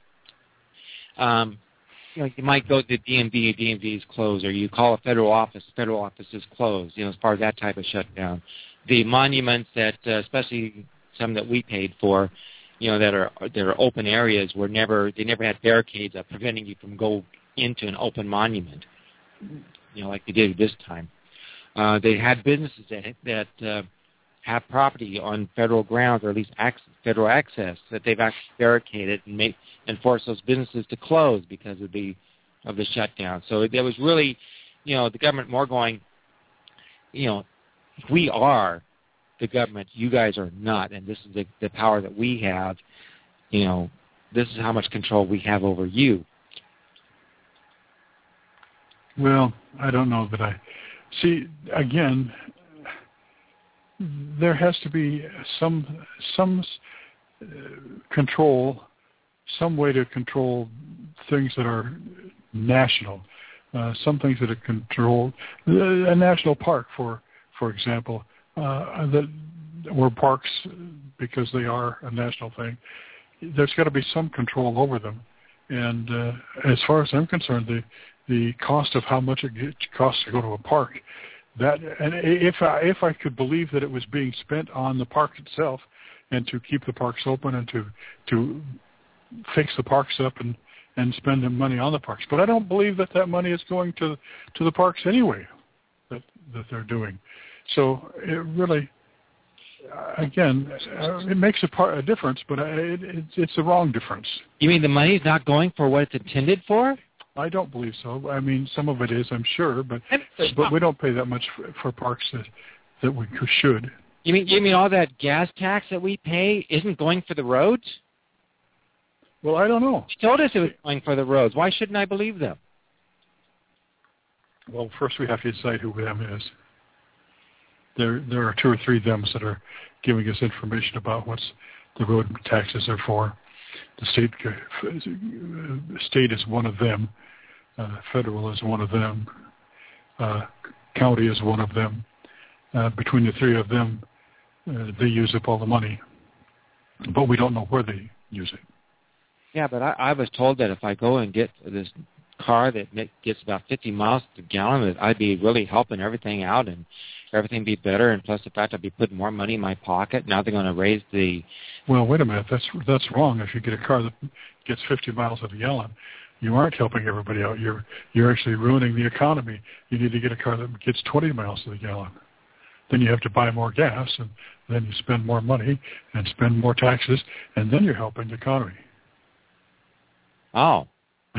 Um, you know, you might go to the D M V, D M V is closed, or you call a federal office, federal office is closed, you know, as part of that type of shutdown. The monuments that, uh, especially some that we paid for, you know, that are that are open areas were never, they never had barricades up preventing you from go into an open monument, you know, like they did this time. Uh, they had businesses that, that uh, have property on federal grounds, or at least access, federal access, that they've actually barricaded and made and forced those businesses to close because of the of the shutdown. So there was really, you know, the government more going, you know, we are the government, you guys are not, and this is the, the power that we have. You know, this is how much control we have over you. Well, I don't know that I see again. There has to be some some uh, control, some way to control things that are national, uh, some things that are controlled. A national park, for for example, uh, that or parks because they are a national thing. There's got to be some control over them. And uh, as far as I'm concerned, the the cost of how much it costs to go to a park. That and if I if I could believe that it was being spent on the park itself, and to keep the parks open and to to fix the parks up and, and spend the money on the parks, but I don't believe that that money is going to to the parks anyway. That that they're doing, so it really, again, it makes a, part, a difference, but it, it, it's the wrong difference. You mean the money's not going for what it's intended for? I don't believe so. I mean, some of it is, I'm sure, but but we don't pay that much for, for parks that that we should. You mean you mean all that gas tax that we pay isn't going for the roads? Well, I don't know. They told us it was going for the roads. Why shouldn't I believe them? Well, first we have to decide who them is. There there are two or three thems that are giving us information about what the road taxes are for. The state uh, state is one of them. Uh, federal is one of them. Uh, county is one of them. Uh, between the three of them, uh, they use up all the money, but we don't know where they use it. Yeah, but I, I was told that if I go and get this car that gets about fifty miles per gallon, that I'd be really helping everything out and everything be better. And plus the fact I'd be putting more money in my pocket. Now they're going to raise the... Well, wait a minute. That's that's wrong. If you get a car that gets fifty miles of a gallon, you aren't helping everybody out. You're you're actually ruining the economy. You need to get a car that gets twenty miles to the gallon. Then you have to buy more gas, and then you spend more money and spend more taxes, and then you're helping the economy. Oh.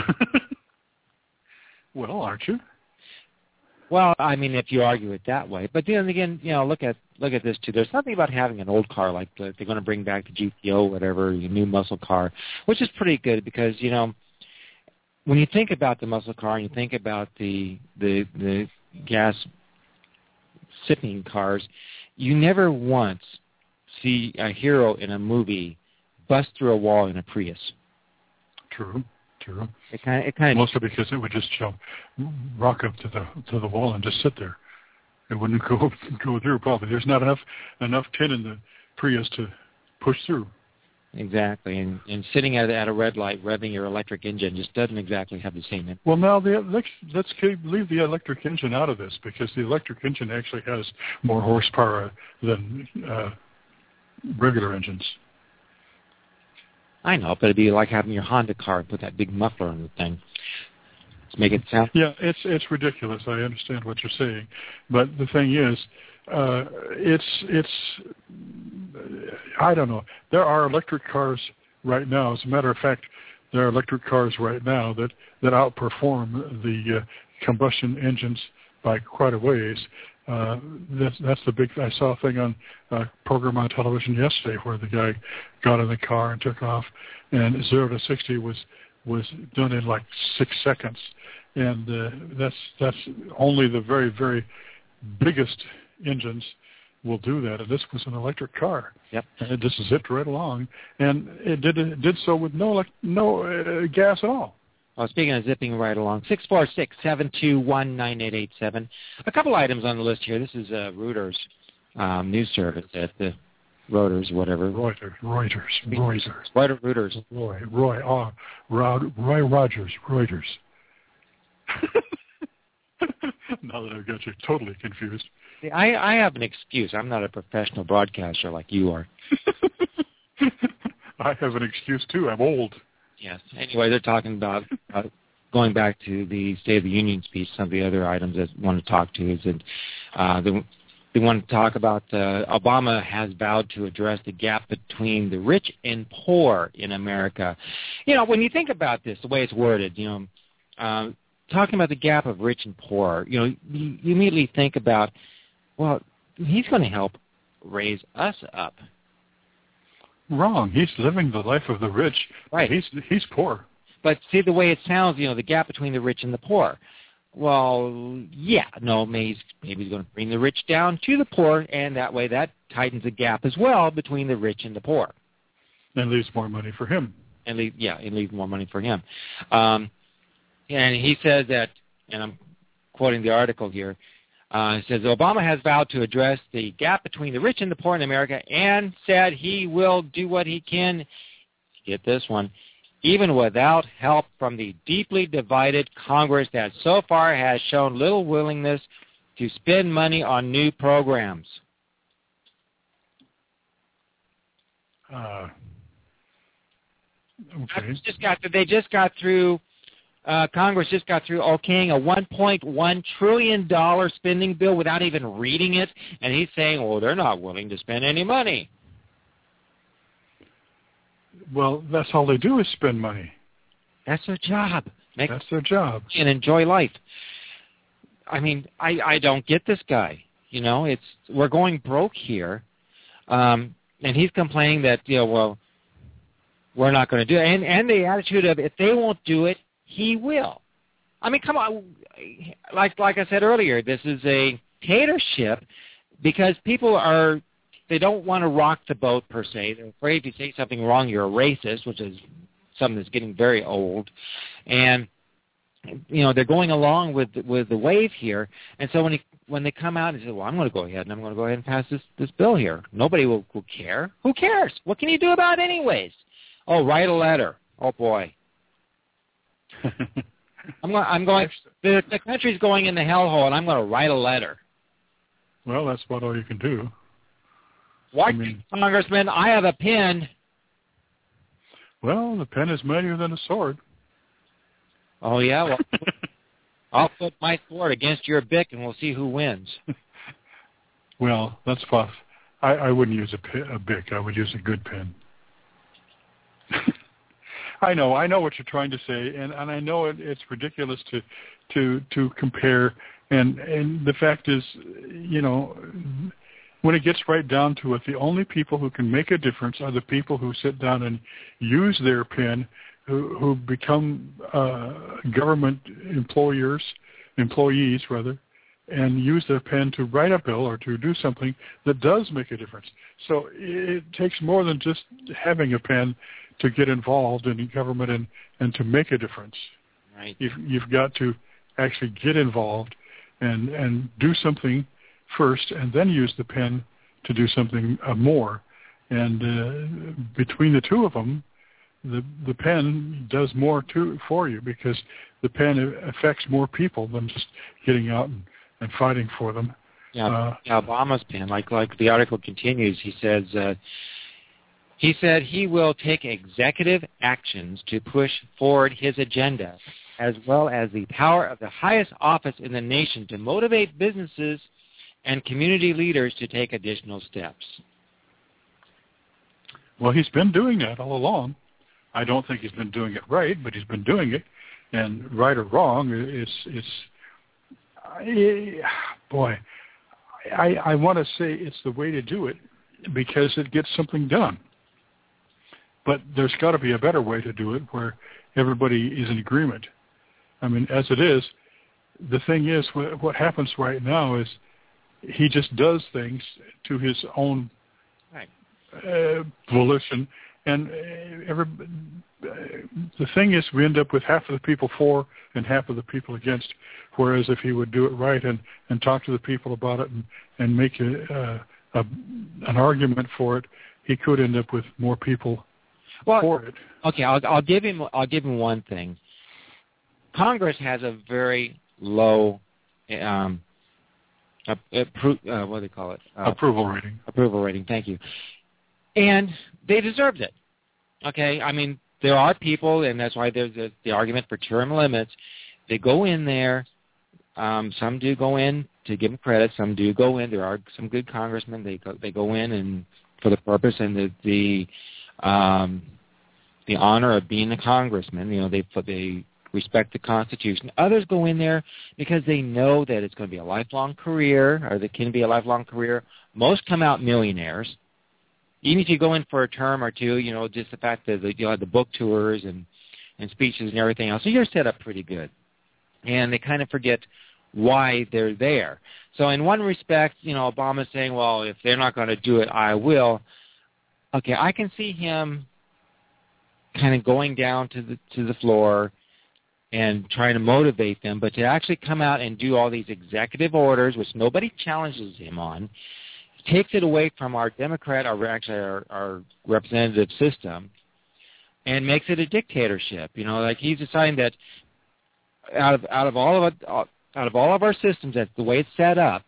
Well, aren't you? Well, I mean, if you argue it that way. But then again, you know, look at look at this too. There's something about having an old car like the, they're going to bring back the G T O, whatever, your new muscle car, which is pretty good because, you know, when you think about the muscle car and you think about the the the gas sipping cars, you never once see a hero in a movie bust through a wall in a Prius. True, true. It kind of, it kind of mostly because it would just jump, rock up to the to the wall and just sit there. It wouldn't go go through. Probably there's not enough enough tin in the Prius to push through. Exactly, and and sitting at at a red light, revving your electric engine just doesn't exactly have the same impact. Well, now the let's let's leave the electric engine out of this, because the electric engine actually has more horsepower than uh, regular engines. I know, but it'd be like having your Honda car and put that big muffler on the thing. Let's make it sound. Yeah, it's it's ridiculous. I understand what you're saying, but the thing is, uh, it's it's I don't know. There are electric cars right now. As a matter of fact, there are electric cars right now that that outperform the uh, combustion engines by quite a ways. Uh, that's, that's the big. I saw a thing on a program on television yesterday where the guy got in the car and took off, and zero to sixty was was done in like six seconds, and uh, that's that's only the very very biggest engines will do that, and this was an electric car. Yep. And it just zipped right along, and it did it did so with no no uh, gas at all. Well, speaking of zipping right along, six four six, seven two one, nine eight eight seven. A couple items on the list here. This is uh, Reuters um, news service at the Reuters, whatever. Reuters, Reuters, Reuters. Reuters, Reuters. Roy, Roy, oh, Rod, Roy Rogers, Reuters. Now that I've got you totally confused. See, I, I have an excuse. I'm not a professional broadcaster like you are. I have an excuse, too. I'm old. Yes. Anyway, they're talking about uh, going back to the State of the Union speech. Some of the other items that I want to talk to is that uh, they, they want to talk about uh, Obama has vowed to address the gap between the rich and poor in America. You know, when you think about this, the way it's worded, you know, uh, talking about the gap of rich and poor, you know, you, you immediately think about, well, he's going to help raise us up. Wrong. He's living the life of the rich. Right. He's he's poor. But see the way it sounds, you know, the gap between the rich and the poor. Well, yeah, no, maybe he's, maybe he's going to bring the rich down to the poor, and that way that tightens the gap as well between the rich and the poor. And leaves more money for him. And leave, yeah, and leaves more money for him. Um, and he says that, and I'm quoting the article here, Uh, it says, Obama has vowed to address the gap between the rich and the poor in America and said he will do what he can, get this one, even without help from the deeply divided Congress that so far has shown little willingness to spend money on new programs. Uh, okay. Just got, they just got through Uh, Congress just got through okaying a one point one trillion dollars spending bill without even reading it, and he's saying, well, they're not willing to spend any money. Well, that's all they do is spend money. That's their job. Make that's their job. And enjoy life. I mean, I, I don't get this guy. You know, it's we're going broke here, um, and he's complaining that, you know, well, we're not going to do it. And, and the attitude of, if they won't do it, he will. I mean, come on. Like like I said earlier, this is a dictatorship because people are, they don't want to rock the boat per se. They're afraid if you say something wrong, you're a racist, which is something that's getting very old. And, you know, they're going along with with the wave here. And so when he, when they come out and say, well, I'm going to go ahead and I'm going to go ahead and pass this, this bill here. Nobody will, will care. Who cares? What can you do about it anyways? Oh, write a letter. Oh, boy. I'm going. I'm going. The, the country's going in the hellhole, and I'm going to write a letter. Well, that's about all you can do. What, I mean, Congressman? I have a pen. Well, the pen is mightier than a sword. Oh yeah. Well, I'll put my sword against your bic, and we'll see who wins. Well, that's tough. I, I wouldn't use a, pi- a bic. I would use a good pen. I know, I know what you're trying to say, and, and I know it, it's ridiculous to to to compare. And and the fact is, you know, when it gets right down to it, the only people who can make a difference are the people who sit down and use their pen, who who become uh, government employers, employees rather, and use their pen to write a bill or to do something that does make a difference. So it takes more than just having a pen to get involved in government and, and to make a difference. Right. You've, you've got to actually get involved and, and do something first and then use the pen to do something uh, more. And uh, between the two of them, the the pen does more to, for you because the pen affects more people than just getting out and, and fighting for them. Yeah, uh, yeah, Obama's pen, like like the article continues, he says, uh, he said he will take executive actions to push forward his agenda, as well as the power of the highest office in the nation to motivate businesses and community leaders to take additional steps. Well, he's been doing that all along. I don't think he's been doing it right, but he's been doing it. And right or wrong, it's, it's I, boy, I, I want to say it's the way to do it because it gets something done. But there's got to be a better way to do it where everybody is in agreement. I mean, as it is, the thing is, what happens right now is he just does things to his own right. uh, volition. And every, the thing is, we end up with half of the people for and half of the people against. Whereas if he would do it right and, and talk to the people about it and, and make a, a, an argument for it, he could end up with more people well, for it. Okay, I'll, I'll give him. I'll give him one thing. Congress has a very low, um, appro- uh, what do they call it? Uh, approval rating. Approval rating. Thank you. And they deserved it. Okay, I mean, there are people, and that's why there's a, the argument for term limits. They go in there. Um, some do go in to give them credit. Some do go in. There are some good congressmen. They go, they go in and for the purpose and the the um, the honor of being a congressman. You know, they they respect the Constitution. Others go in there because they know that it's going to be a lifelong career, or that can be a lifelong career. Most come out millionaires. Even if you go in for a term or two, you know, just the fact that you'll have the book tours and, and speeches and everything else, so you're set up pretty good. And they kind of forget why they're there. So in one respect, you know, Obama's saying, well, if they're not going to do it, I will. Okay, I can see him kind of going down to the to the floor and trying to motivate them, but to actually come out and do all these executive orders, which nobody challenges him on, takes it away from our Democrat, or actually our, our representative system, and makes it a dictatorship. You know, like he's deciding that out of out of all of out of all of our systems, that's the way it's set up.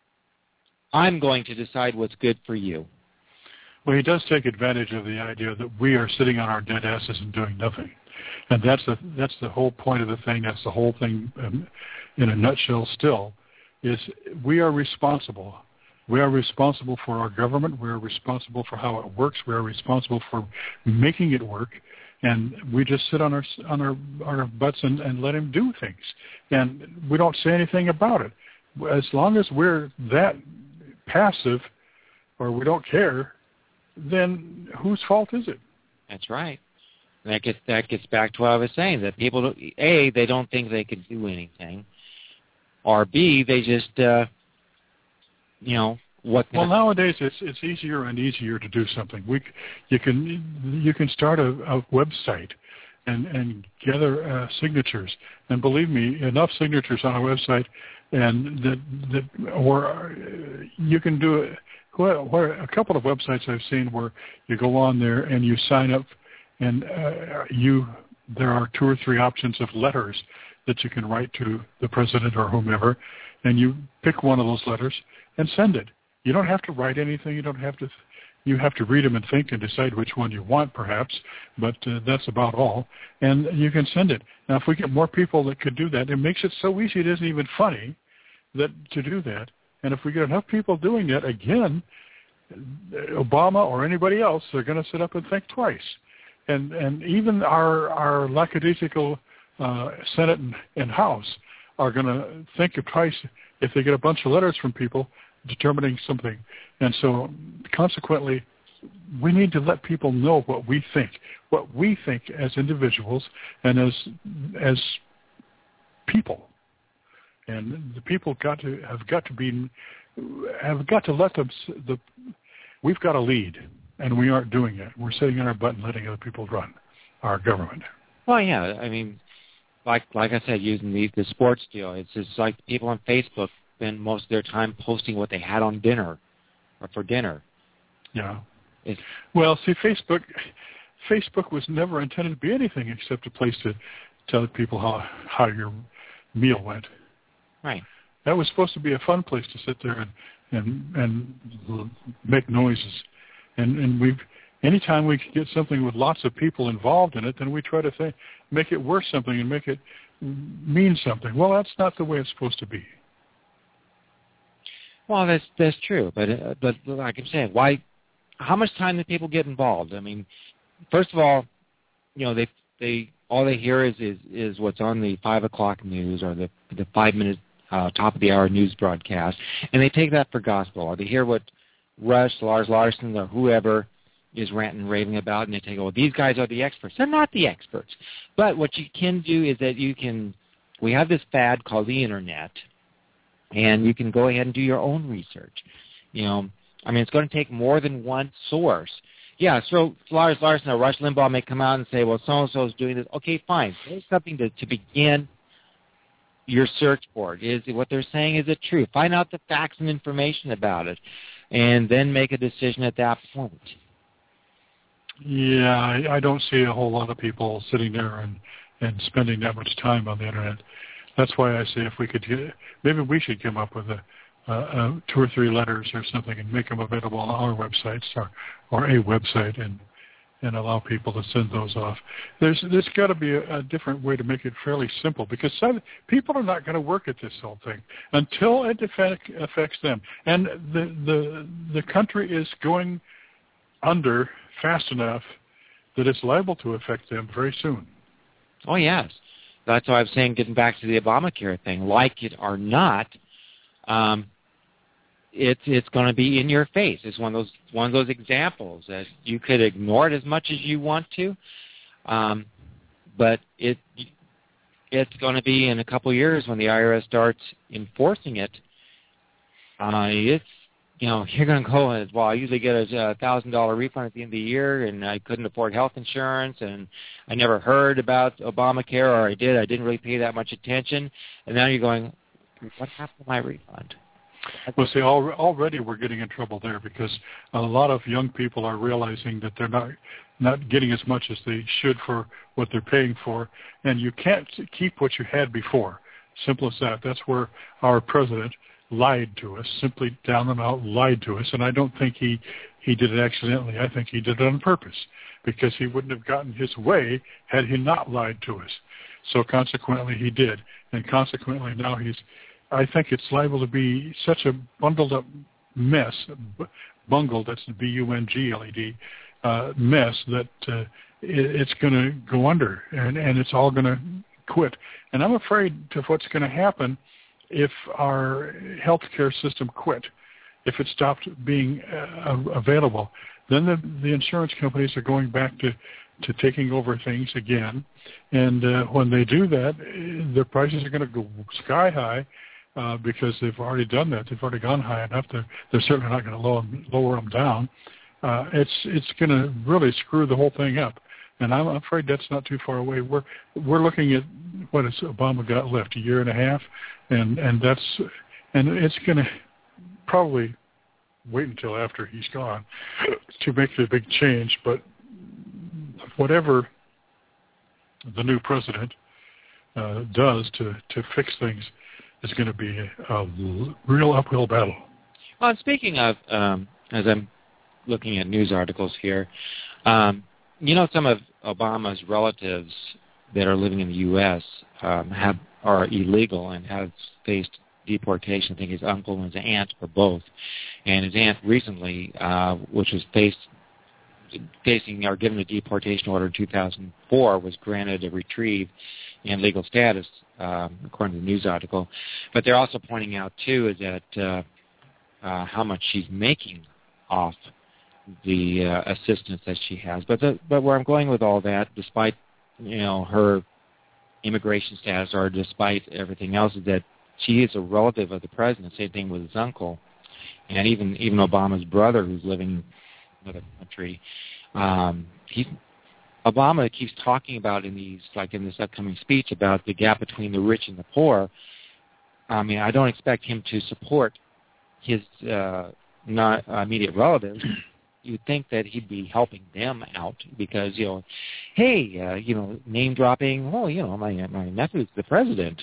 I'm going to decide what's good for you. Well, he does take advantage of the idea that we are sitting on our dead asses and doing nothing, and that's the that's the whole point of the thing. That's the whole thing um, in a nutshell. Still, is we are responsible. We are responsible for our government. We are responsible for how it works. We are responsible for making it work, and we just sit on our on our, our butts and, and let him do things, and we don't say anything about it. As long as we're that passive, or we don't care, then whose fault is it? That's right. That gets that gets back to what I was saying. That people, don't, A, they don't think they can do anything, or B, they just. Uh, You know what? Well, nowadays it's it's easier and easier to do something. We, you can you can start a, a website, and and gather uh, signatures. And believe me, enough signatures on a website, and that that or uh, you can do it. Where, where a couple of websites I've seen where you go on there and you sign up, and uh, you there are two or three options of letters that you can write to the president or whomever, and you pick one of those letters and send it. You don't have to write anything. You don't have to. You have to read them and think and decide which one you want, perhaps. But uh, that's about all. And you can send it. Now, if we get more people that could do that, it makes it so easy. It isn't even funny that to do that. And if we get enough people doing that, again, Obama or anybody else, they're going to sit up and think twice. And and even our our lackadaisical uh, Senate and, and House are going to think twice if they get a bunch of letters from people determining something. And so consequently, we need to let people know what we think, what we think as individuals and as as people. and the people got to have got to be have got to let them. The we've got to lead, and we aren't doing it. We're sitting on our butt and letting other people run our government. Well, yeah, I mean, like like I said, using the the sports deal, it's just like people on Facebook spend most of their time posting what they had on dinner or for dinner. Yeah. It's, well, see, Facebook, Facebook was never intended to be anything except a place to tell people how how your meal went. Right. That was supposed to be a fun place to sit there and and and make noises, and and we've anytime we can get something with lots of people involved in it, then we try to think, make it worth something and make it mean something. Well, that's not the way it's supposed to be. Well, that's that's true, but uh, but like I'm saying, why? How much time do people get involved? I mean, first of all, you know, they they all they hear is is, is what's on the five o'clock news or the the five minute uh, top of the hour news broadcast, and they take that for gospel. Or they hear what Rush, Lars Larson, or whoever is ranting and raving about, and they take, oh, these guys are the experts. They're not the experts. But what you can do is that you can. We have this fad called the internet. And you can go ahead and do your own research. You know, I mean, it's going to take more than one source. Yeah, so Lars Larson or Rush Limbaugh may come out and say, well, so-and-so is doing this. Okay, fine. There's something to, to begin your search for. Is what they're saying, is it true? Find out the facts and information about it, and then make a decision at that point. Yeah, I, I don't see a whole lot of people sitting there and, and spending that much time on the internet. That's why I say if we could get, maybe we should come up with a, uh, uh, two or three letters or something and make them available on our websites or, or a website and and allow people to send those off. There's there's got to be a, a different way to make it fairly simple because some, people are not going to work at this whole thing until it affect, affects them. And the, the the country is going under fast enough that it's liable to affect them very soon. Oh, yes. That's why I was saying, getting back to the Obamacare thing, like it or not, um, it's it's going to be in your face. It's one of those one of those examples that you could ignore it as much as you want to, um, but it it's going to be in a couple of years when the I R S starts enforcing it. Uh, it's you know you're going to go as well. I usually get a thousand dollar refund at the end of the year, and I couldn't afford health insurance, and I never heard about Obamacare, or I did. I didn't really pay that much attention, and now you're going, what happened to my refund? Well, see, al- already we're getting in trouble there because a lot of young people are realizing that they're not not getting as much as they should for what they're paying for, and you can't keep what you had before. Simple as that. That's where our president lied to us, simply down and out lied to us, and I don't think he, he did it accidentally. I think he did it on purpose because he wouldn't have gotten his way had he not lied to us. So consequently, he did, and consequently now he's I think it's liable to be such a bundled up mess, bungled, that's the B U N G L E D, uh, mess that uh, it, it's going to go under and, and it's all going to quit. And I'm afraid of what's going to happen if our healthcare system quit, if it stopped being uh, available. Then the, the insurance companies are going back to, to taking over things again. And uh, when they do that, their prices are going to go sky high. Uh, because they've already done that. They've already gone high enough. They're, they're certainly not going to lower, lower them down. Uh, it's it's going to really screw the whole thing up. And I'm afraid that's not too far away. We're we're looking at what has Obama got left, a year and a half, and, and that's and it's going to probably wait until after he's gone to make the big change. But whatever the new president uh, does to, to fix things, is going to be a, a real uphill battle. Well, speaking of, um, as I'm looking at news articles here, um, you know, some of Obama's relatives that are living in the U S um, have are illegal and have faced deportation. I think his uncle and his aunt were both, and his aunt recently, uh, which was faced facing or given a deportation order in two thousand four, was granted a retrieve in legal status, um, according to the news article. But they're also pointing out, too, is that uh, uh, how much she's making off the uh, assistance that she has. But the, but where I'm going with all that, despite you know her immigration status or despite everything else, is that she is a relative of the president. Same thing with his uncle, and even even Obama's brother, who's living in another country. Um, he's Obama keeps talking about in these, like in this upcoming speech, about the gap between the rich and the poor. I mean, I don't expect him to support his uh, not uh, immediate relatives. You'd think that he'd be helping them out because, you know, hey, uh, you know, name dropping. Oh, you know, my my nephew's the president.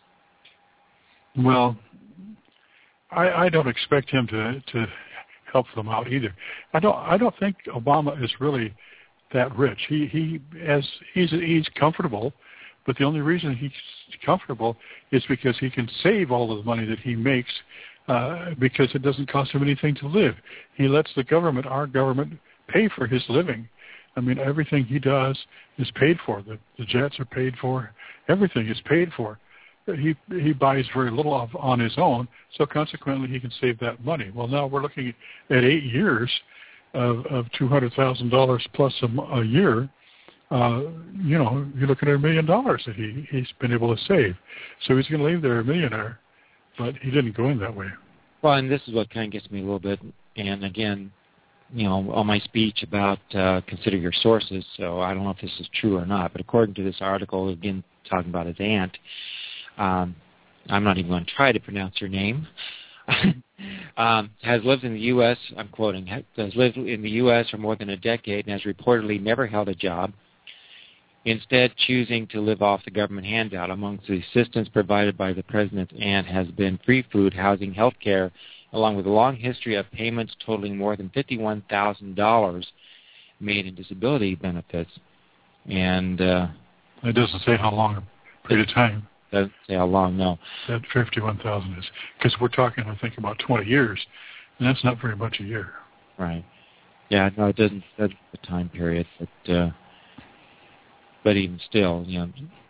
Well, I, I don't expect him to to help them out either. I don't. I don't think Obama is really that rich. He he as he's he's comfortable, but the only reason he's comfortable is because he can save all of the money that he makes. Uh, because it doesn't cost him anything to live. He lets the government, our government, pay for his living. I mean, everything he does is paid for. The, the jets are paid for. Everything is paid for. He he buys very little of, on his own, so consequently he can save that money. Well, now we're looking at eight years of, of two hundred thousand dollars plus a, a year. Uh, you know, you're looking at a million dollars that he, he's been able to save. So he's going to leave there a millionaire. But he didn't go in that way. Well, and this is what kind of gets me a little bit. And again, you know, on my speech about uh, consider your sources. So I don't know if this is true or not. But according to this article, again talking about his aunt, um, I'm not even going to try to pronounce her name. um, has lived in the U S I'm quoting. Has lived in the U S for more than a decade and has reportedly never held a job. Instead, choosing to live off the government handout. Amongst the assistance provided by the president's aunt has been free food, housing, health care, along with a long history of payments totaling more than fifty-one thousand dollars made in disability benefits. And uh, it doesn't say how long a period of time. Doesn't say how long, no. That fifty-one thousand dollars is. Because we're talking, I think, about twenty years, and that's not very much a year. Right. Yeah, no, it doesn't. That's the time period, but... Uh, But even still, you know,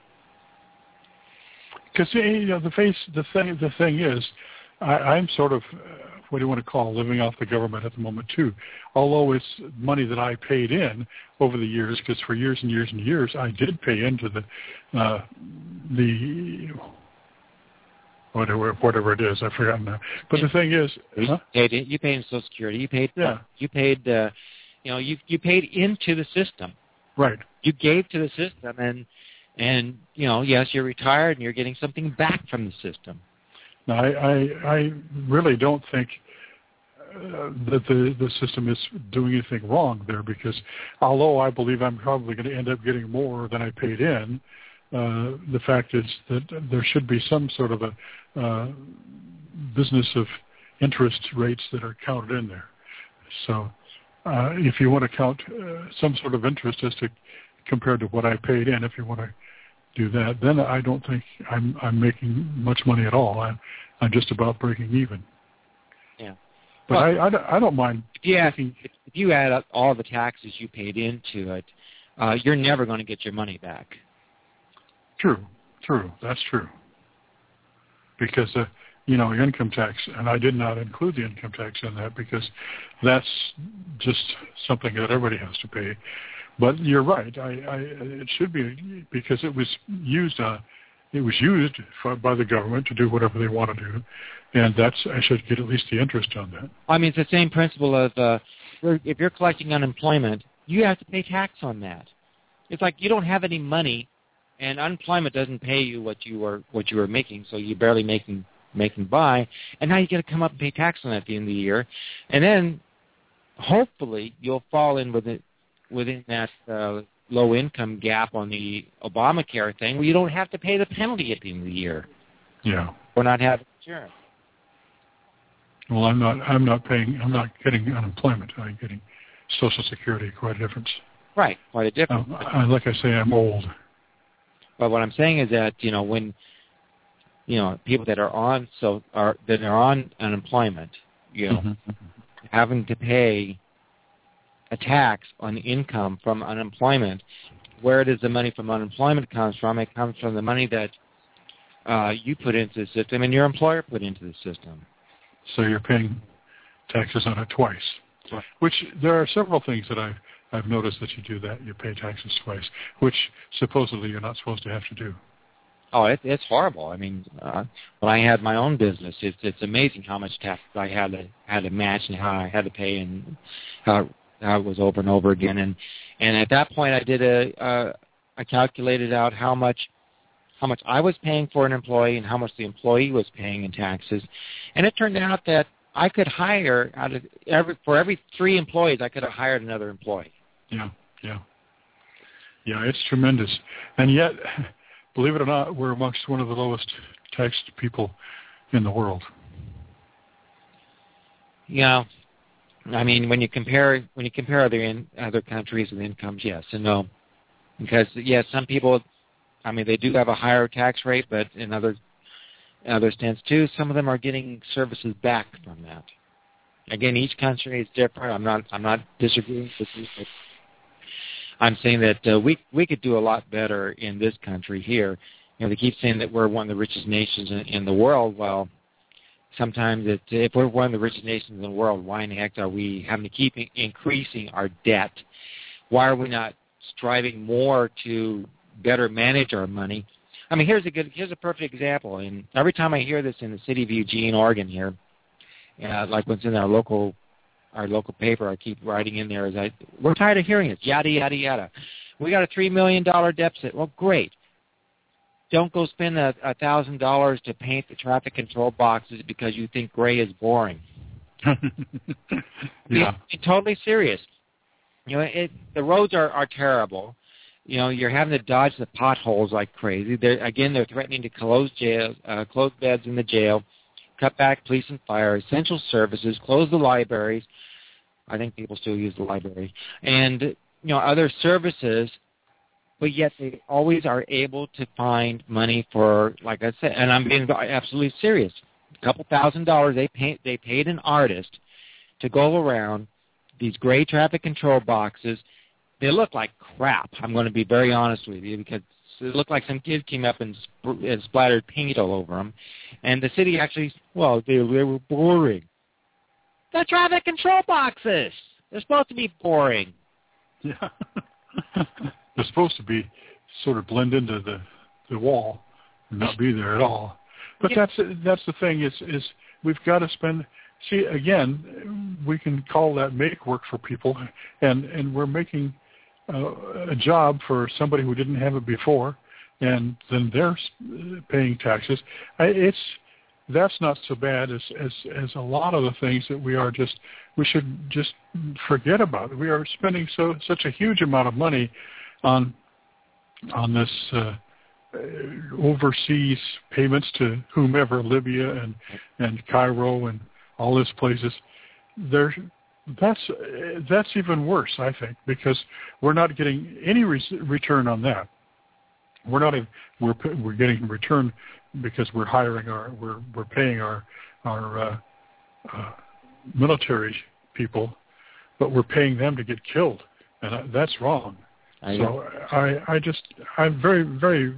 because you know the face, the thing, the thing is, I, I'm sort of, uh, what do you want to call, living off the government at the moment too. Although it's money that I paid in over the years, because for years and years and years I did pay into the, uh, the, whatever whatever it is, I've forgotten now. But the thing is, you huh? paid you paid in Social Security, you paid, yeah, you paid, uh, you know, you you paid into the system. Right. You gave to the system, and and you know, yes, you're retired, and you're getting something back from the system. No, I I, I really don't think uh, that the the system is doing anything wrong there, because although I believe I'm probably going to end up getting more than I paid in, uh, the fact is that there should be some sort of a uh, business of interest rates that are counted in there. So. Uh, if you want to count uh, some sort of interest as to compared to what I paid in, if you want to do that, then I don't think I'm I'm making much money at all. I'm I'm just about breaking even. Yeah, but well, I, I, don't, I don't mind. Yeah, taking, if you add up all the taxes you paid into it, uh, you're never going to get your money back. True, true, that's true. Because uh, you know, income tax, and I did not include the income tax in that because that's just something that everybody has to pay. But you're right. I, I, it should be, because it was used. Uh, it was used for, by the government to do whatever they want to do, and that's I should get at least the interest on that. I mean, it's the same principle of uh, if you're collecting unemployment, you have to pay tax on that. It's like you don't have any money, and unemployment doesn't pay you what you were what you were making, so you're barely making. making by, and now you got to come up and pay tax on that at the end of the year, and then hopefully you'll fall in within within that uh, low income gap on the Obamacare thing, where you don't have to pay the penalty at the end of the year. Yeah. For not having insurance. Well, I'm not. I'm not paying. I'm not getting unemployment. I'm getting Social Security. Quite a difference. Right. Quite a difference. Um, I, like I say, I'm old. But what I'm saying is that you know when. You know, people that are on so are that are on unemployment, you know, mm-hmm. having to pay a tax on the income from unemployment. Where does the money from unemployment comes from? It comes from the money that uh, you put into the system and your employer put into the system. So you're paying taxes on it twice. Right. Which there are several things that I've I've noticed that you do that. You pay taxes twice, which supposedly you're not supposed to have to do. Oh, it, it's horrible. I mean, uh, when I had my own business, it's it's amazing how much tax I had to had to match and how I had to pay and how, how it was over and over again. And and at that point, I did a uh, I calculated out how much how much I was paying for an employee and how much the employee was paying in taxes, and it turned out that I could hire out of every for every three employees, I could have hired another employee. Yeah, yeah, yeah. It's tremendous, and yet, believe it or not, we're amongst one of the lowest taxed people in the world. Yeah, I mean, when you compare when you compare other in, other countries and incomes, yes and no, because yes, some people, I mean, they do have a higher tax rate, but in other in other stands too, some of them are getting services back from that. Again, each country is different. I'm not I'm not disagreeing with you, but I'm saying that uh, we we could do a lot better in this country here. You know, they keep saying that we're one of the richest nations in, in the world. Well, sometimes it, if we're one of the richest nations in the world, why in the heck are we having to keep in, increasing our debt? Why are we not striving more to better manage our money? I mean, here's a good, here's a perfect example. And every time I hear this in the city of Eugene, Oregon, here, uh, like what's in our local, our local paper, I keep writing in there is I, we're tired of hearing it. Yada yada yada. We got a three million dollar deficit. Well, great. Don't go spend a, a thousand dollars to paint the traffic control boxes because you think gray is boring. Yeah, be, be totally serious. You know, it, the roads are, are terrible. You know, you're having to dodge the potholes like crazy. They're, again, they're threatening to close jails, uh, close beds in the jail, cut back police and fire, essential services, close the libraries. I think people still use the library. And, you know, other services, but yet they always are able to find money for, like I said, and I'm being absolutely serious, a couple thousand dollars. They, pay, they paid an artist to go around these gray traffic control boxes. They look like crap. I'm going to be very honest with you because it looked like some kid came up and, sp- and splattered paint all over them. And the city actually, well, they, they were boring. The traffic control boxes. They're supposed to be boring. Yeah. They're supposed to be sort of blend into the, the wall and not be there at all. But yeah. that's that's the thing is is we've got to spend. See, again, we can call that make work for people, and and we're making uh, a job for somebody who didn't have it before, and then they're paying taxes. I, it's that's not so bad as, as as a lot of the things that we are just we should just forget about. We are spending so such a huge amount of money on on this uh, overseas payments to whomever, Libya and and Cairo and all these places. There, that's that's even worse, I think, because we're not getting any re- return on that. We're not even, we're we're getting return because we're hiring our we're we're paying our our uh, uh, military people, but we're paying them to get killed, and I, that's wrong. I so I I just I'm very very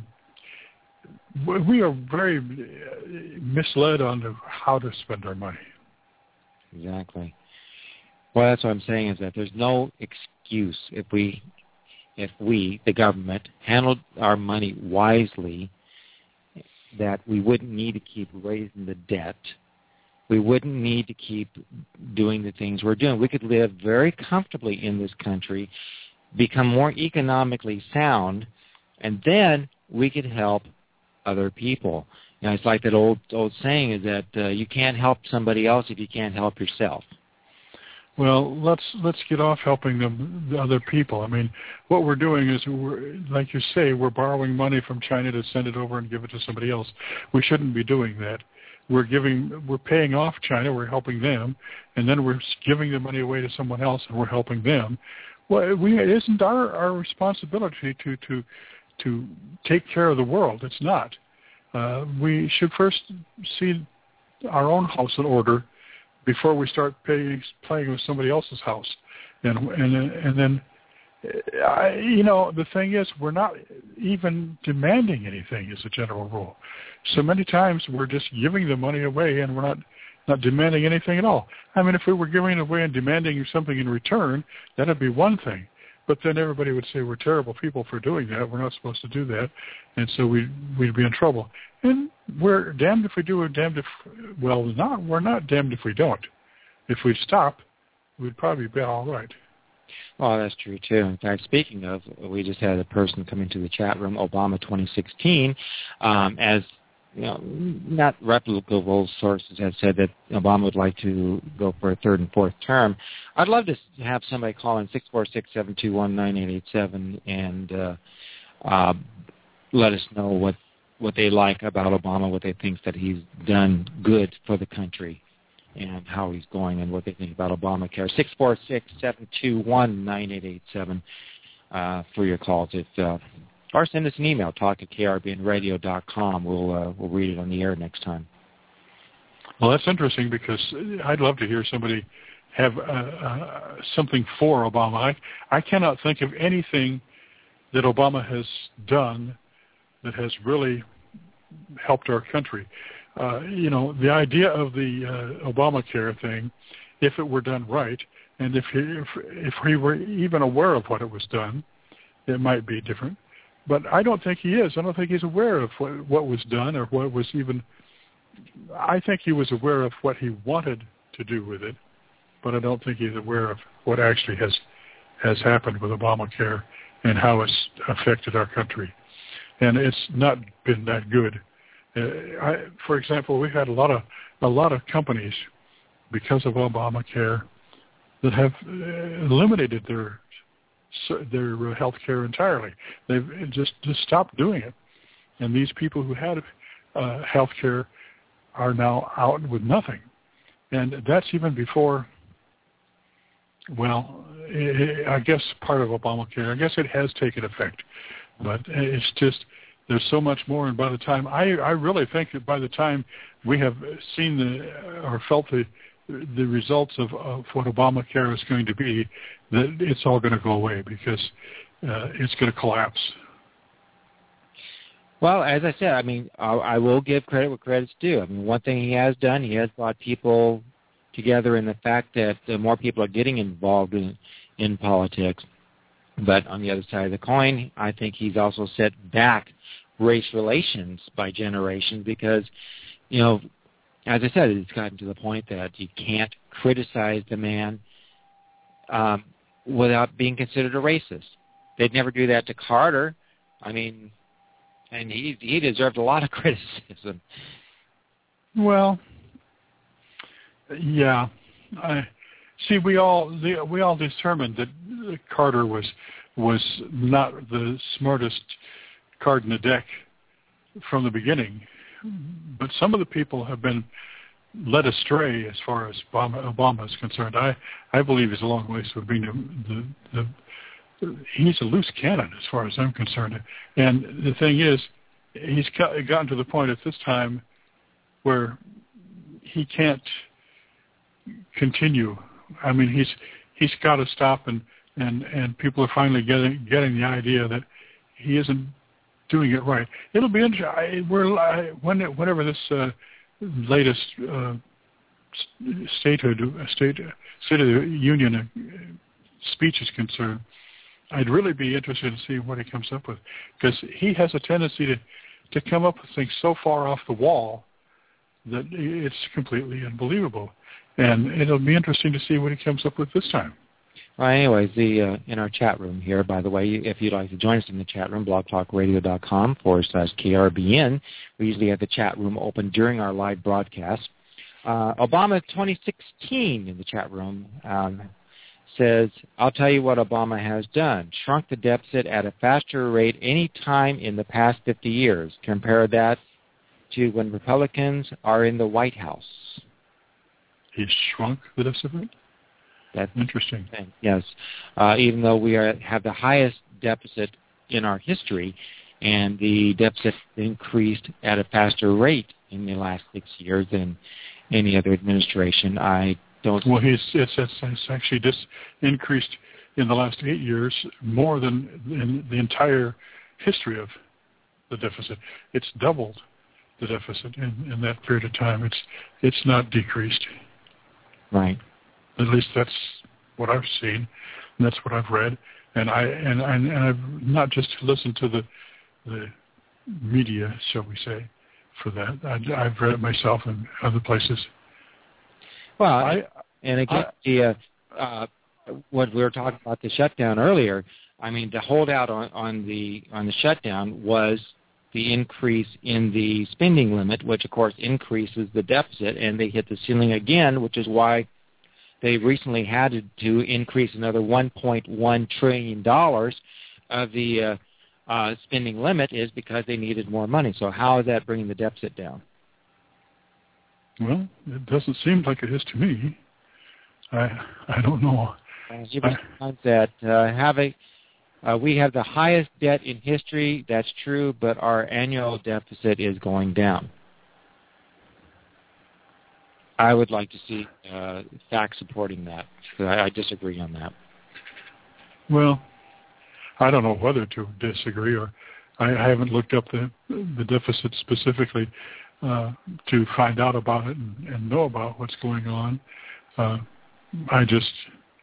we are very misled on how to spend our money. Exactly. Well, that's what I'm saying is that there's no excuse if we if we the government handled our money wisely, that we wouldn't need to keep raising the debt. We wouldn't need to keep doing the things we're doing. We could live very comfortably in this country, become more economically sound, and then we could help other people. You know, it's like that old old saying is that uh, you can't help somebody else if you can't help yourself. Well, let's let's get off helping them, the other people. I mean, what we're doing is, we're, like you say, we're borrowing money from China to send it over and give it to somebody else. We shouldn't be doing that. We're giving, we're paying off China, we're helping them, and then we're giving the money away to someone else, and we're helping them. Well, we, it isn't our, our responsibility to, to to take care of the world. It's not. Uh, we should first see our own house in order before we start pay, playing with somebody else's house. And and and then, I, you know, the thing is, we're not even demanding anything as a general rule. So many times we're just giving the money away and we're not, not demanding anything at all. I mean, if we were giving it away and demanding something in return, that would be one thing. But then everybody would say we're terrible people for doing that. We're not supposed to do that, and so we we'd be in trouble. And we're damned if we do, and damned if well, not we're not damned if we don't. If we stop, we'd probably be all right. Well, that's true, too. In fact, speaking of, we just had a person come into the chat room, Obama twenty sixteen, um, as, you know, not reputable sources have said that Obama would like to go for a third and fourth term. I'd love to have somebody call in six four six, seven two one, nine eight eight seven and uh, uh, let us know what, what they like about Obama, what they think that he's done good for the country, and how he's going and what they think about Obamacare. six four six, seven two one, nine eight eight seven uh, for your calls. If, uh, or send us an email, talk at k r b n radio dot com. We'll, uh, we'll read it on the air next time. Well, that's interesting because I'd love to hear somebody have uh, uh, something for Obama. I, I cannot think of anything that Obama has done that has really helped our country. Uh, you know, the idea of the uh, Obamacare thing, if it were done right, and if he, if, if he were even aware of what it was done, it might be different. But I don't think he is. I don't think he's aware of what, what was done or what was even... I think he was aware of what he wanted to do with it, but I don't think he's aware of what actually has has happened with Obamacare and how it's affected our country. And it's not been that good. Uh, I, for example, we've had a lot of a lot of companies because of Obamacare that have uh, eliminated their their health care entirely. They've just just stopped doing it, and these people who had uh, health care are now out with nothing, and that's even before. Well, I guess part of Obamacare. I guess it has taken effect, but it's just. There's so much more, and by the time I, I really think that by the time we have seen the or felt the the results of, of what Obamacare is going to be, that it's all going to go away because uh, it's going to collapse. Well, as I said, I mean, I, I will give credit where credit's due. I mean, one thing he has done, he has brought people together in the fact that uh, more people are getting involved in in politics. But on the other side of the coin, I think he's also set back race relations by generation because, you know, as I said, it's gotten to the point that you can't criticize the man um, without being considered a racist. They'd never do that to Carter. I mean, and he he deserved a lot of criticism. Well, yeah, I see. We all we all determined that Carter was was not the smartest card in the deck from the beginning, but some of the people have been led astray as far as Obama, Obama is concerned. I, I believe he's a long ways from being the, the, the he's a loose cannon as far as I'm concerned. And the thing is, he's gotten to the point at this time where he can't continue. I mean, he's he's got to stop, and, and, and people are finally getting getting the idea that he isn't doing it right. It'll be interesting. We're when whenever this uh, latest uh, statehood state State of the Union uh, speech is concerned, I'd really be interested to see what he comes up with, because he has a tendency to to come up with things so far off the wall that it's completely unbelievable. And it'll be interesting to see what he comes up with this time. Well, anyways, the uh, in our chat room here, by the way, if you'd like to join us in the chat room, blogtalkradio.com forward slash KRBN. We usually have the chat room open during our live broadcast. Uh, Obama twenty sixteen in the chat room um, says, I'll tell you what Obama has done. Shrunk the deficit at a faster rate any time in the past fifty years. Compare that to when Republicans are in the White House. He's shrunk the deficit? That's interesting. Yes. Uh, even though we are, have the highest deficit in our history, and the deficit increased at a faster rate in the last six years than any other administration, I don't... Well, he's, it's, it's, it's actually just increased in the last eight years more than in the entire history of the deficit. It's doubled the deficit in, in that period of time. It's it's not decreased. Right. At least that's what I've seen, and that's what I've read. and I and, and and I've not just listened to the the media, shall we say, for that. I, I've read it myself in other places. Well, I, and again, I, the uh, uh, what we were talking about the shutdown earlier. I mean, the holdout on, on the on the shutdown was the increase in the spending limit, which of course increases the deficit, and they hit the ceiling again, which is why they recently had to increase another one point one trillion dollars of the uh, uh, spending limit, is because they needed more money. So how is that bringing the deficit down? Well, it doesn't seem like it is to me. I I don't know. You I, that uh, have a Uh, we have the highest debt in history. That's true, but our annual deficit is going down. I would like to see uh, facts supporting that. So I, I disagree on that. Well, I don't know whether to disagree, or I, I haven't looked up the the deficit specifically uh, to find out about it and, and know about what's going on. Uh, I just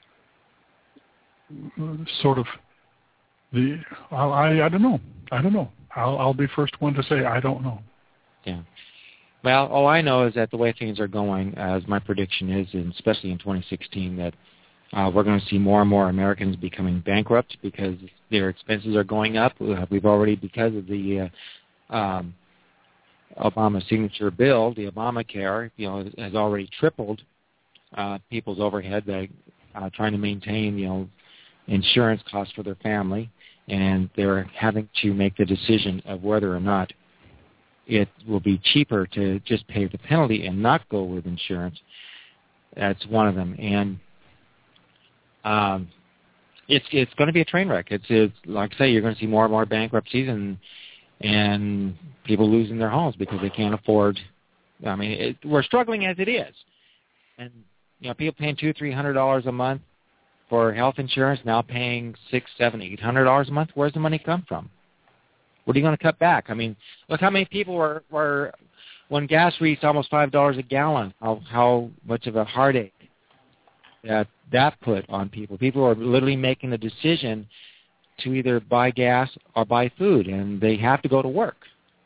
sort of the I I don't know. I don't know. I'll I'll be first one to say I don't know. Yeah. Well, all I know is that the way things are going, as my prediction is, and especially in twenty sixteen, that uh, we're going to see more and more Americans becoming bankrupt because their expenses are going up. We've already, because of the uh, um, Obama signature bill, the Obamacare, you know, has already tripled uh, people's overhead. They uh, trying to maintain, you know, insurance costs for their family, and they're having to make the decision of whether or not it will be cheaper to just pay the penalty and not go with insurance. That's one of them. And um, it's it's going to be a train wreck. It's, it's like I say, you're going to see more and more bankruptcies and and people losing their homes because they can't afford. I mean, it, we're struggling as it is, and you know, people paying two, three hundred dollars a month for health insurance, now paying six, seven, eight hundred dollars a month. Where's the money come from? What are you going to cut back? I mean, look how many people were, were when gas reached almost five dollars a gallon, how, how much of a heartache that that put on people. People are literally making the decision to either buy gas or buy food, and they have to go to work.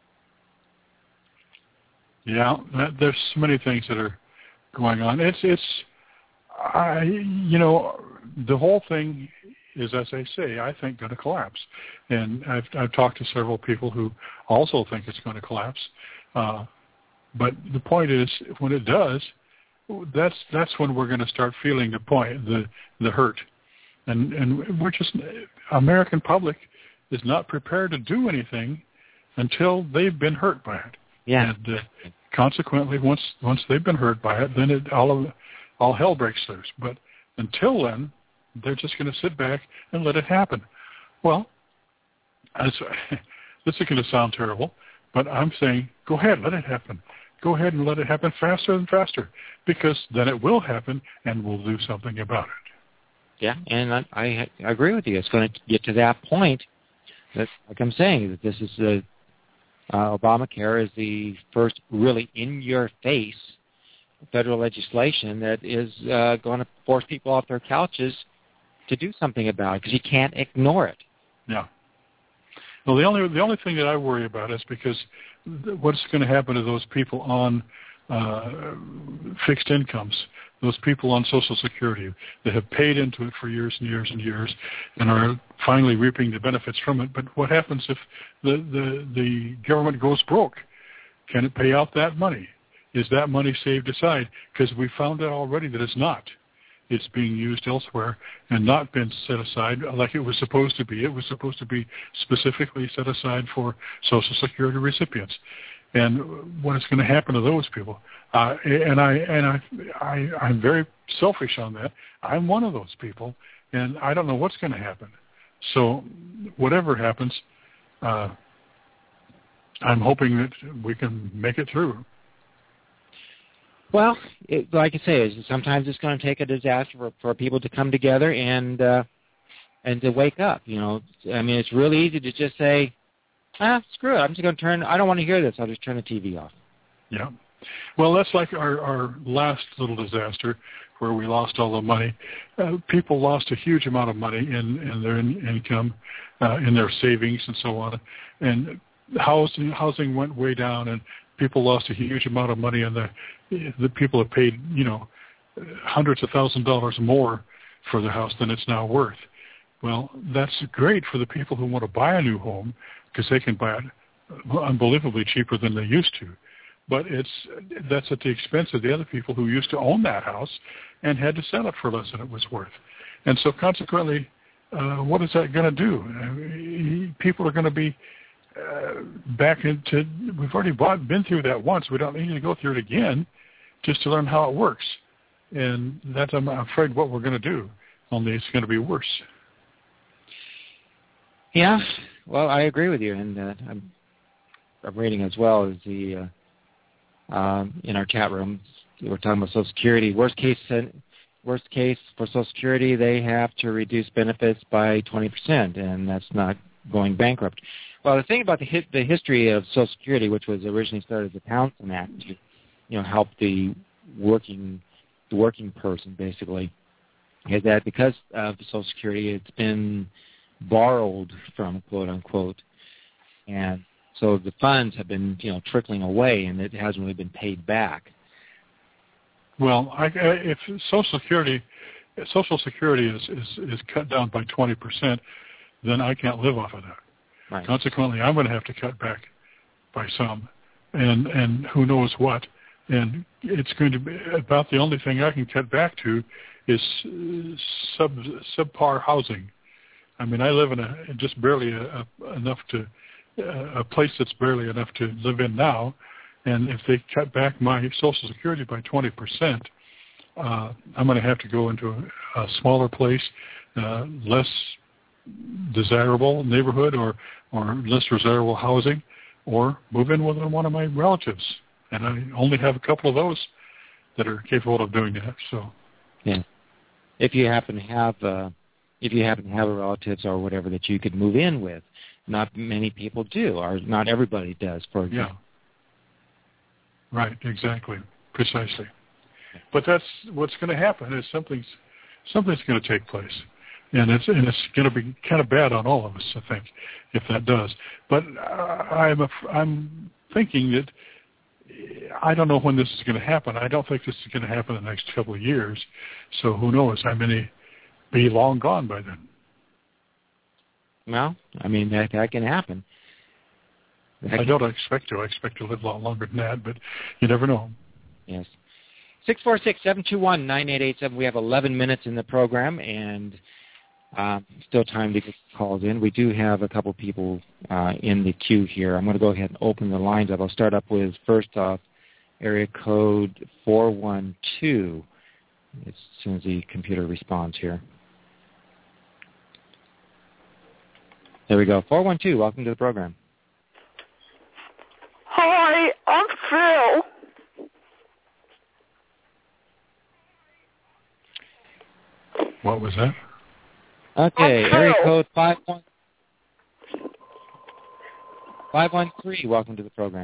Yeah, there's so many things that are going on. It's, it's, I, you know, the whole thing is, as I say, I think going to collapse. And I've, I've talked to several people who also think it's going to collapse. Uh, but the point is, when it does, that's that's when we're going to start feeling the point, the the hurt. And and we're just, American public is not prepared to do anything until they've been hurt by it. Yeah. And uh, consequently, once once they've been hurt by it, then it all of, all hell breaks loose. But until then, they're just going to sit back and let it happen. Well, as, this is going to sound terrible, but I'm saying, go ahead, let it happen. Go ahead and let it happen faster and faster, because then it will happen, and we'll do something about it. Yeah, and I, I agree with you. It's going to get to that point that, like I'm saying, that this is the uh, Obamacare is the first really in-your-face federal legislation that is uh, going to force people off their couches to do something about it, because you can't ignore it. Yeah. Well, the only the only thing that I worry about is because what's going to happen to those people on uh, fixed incomes, those people on Social Security that have paid into it for years and years and years and are finally reaping the benefits from it. But what happens if the, the, the government goes broke? Can it pay out that money? Is that money saved aside? Because we found out already that it's not. It's being used elsewhere and not been set aside like it was supposed to be. It was supposed to be specifically set aside for Social Security recipients. And what is going to happen to those people? Uh, and I and I, I I'm very selfish on that. I'm one of those people, and I don't know what's going to happen. So whatever happens, uh, I'm hoping that we can make it through. Well, it, like I say, sometimes it's going to take a disaster for, for people to come together and uh, and to wake up. You know, I mean, it's really easy to just say, "Ah, screw it! I'm just going to turn. I don't want to hear this. I'll just turn the T V off." Yeah, Well, that's like our, our last little disaster where we lost all the money. Uh, people lost a huge amount of money in, in their in, income, uh, in their savings and so on. And housing, housing went way down, and people lost a huge amount of money, and the, the people have paid, you know, hundreds of thousands of dollars more for the house than it's now worth. Well, that's great for the people who want to buy a new home because they can buy it unbelievably cheaper than they used to. But it's that's at the expense of the other people who used to own that house and had to sell it for less than it was worth. And so consequently, uh, what is that going to do? Uh, people are going to be uh, back into, we've already bought, been through that once. We don't need to go through it again just to learn how it works. And that's, I'm afraid, what we're going to do, only it's going to be worse. Yeah, well, I agree with you. And uh, I'm, I'm reading as well as the... Uh, Um, in our chat room, we're talking about Social Security. Worst case, worst case for Social Security, they have to reduce benefits by twenty percent, and that's not going bankrupt. Well, the thing about the hit, the history of Social Security, which was originally started as a Townsend Act to, you know, help the working, the working person basically, is that because of Social Security, it's been borrowed from, quote unquote, and so the funds have been, you know, trickling away, and it hasn't really been paid back. Well, I, if Social Security, if Social Security is, is, is cut down by twenty percent, then I can't live off of that. Right. Consequently, I'm going to have to cut back by some, and and who knows what. And it's going to be about the only thing I can cut back to is sub subpar housing. I mean, I live in a just barely a, a, enough to. a place that's barely enough to live in now, and if they cut back my Social Security by twenty percent, uh, I'm going to have to go into a, a smaller place, uh, less desirable neighborhood or, or less desirable housing, or move in with one of my relatives. And I only have a couple of those that are capable of doing that. So, yeah, if you happen to have, uh, if you happen to have relatives or whatever that you could move in with. Not many people do, or not everybody does, for example. Yeah. Right, exactly, precisely. But that's what's going to happen is something's something's going to take place, and it's and it's going to be kind of bad on all of us, I think, if that does. But I'm a, I'm thinking that I don't know when this is going to happen. I don't think this is going to happen in the next couple of years. So who knows? I may be long gone by then. Well, I mean, that, that can happen. That I don't expect to. I expect to live a lot longer than that, but you never know. Yes. six four six, seven two one, nine eight eight seven. We have eleven minutes in the program, and uh, still time to get calls in. We do have a couple people uh, in the queue here. I'm going to go ahead and open the lines up. I'll start up with, first off, area code four one two, as soon as the computer responds here. There we go. four one two, welcome to the program. Hi, I'm Phil. What was that? Okay, area code five one five one three, welcome to the program.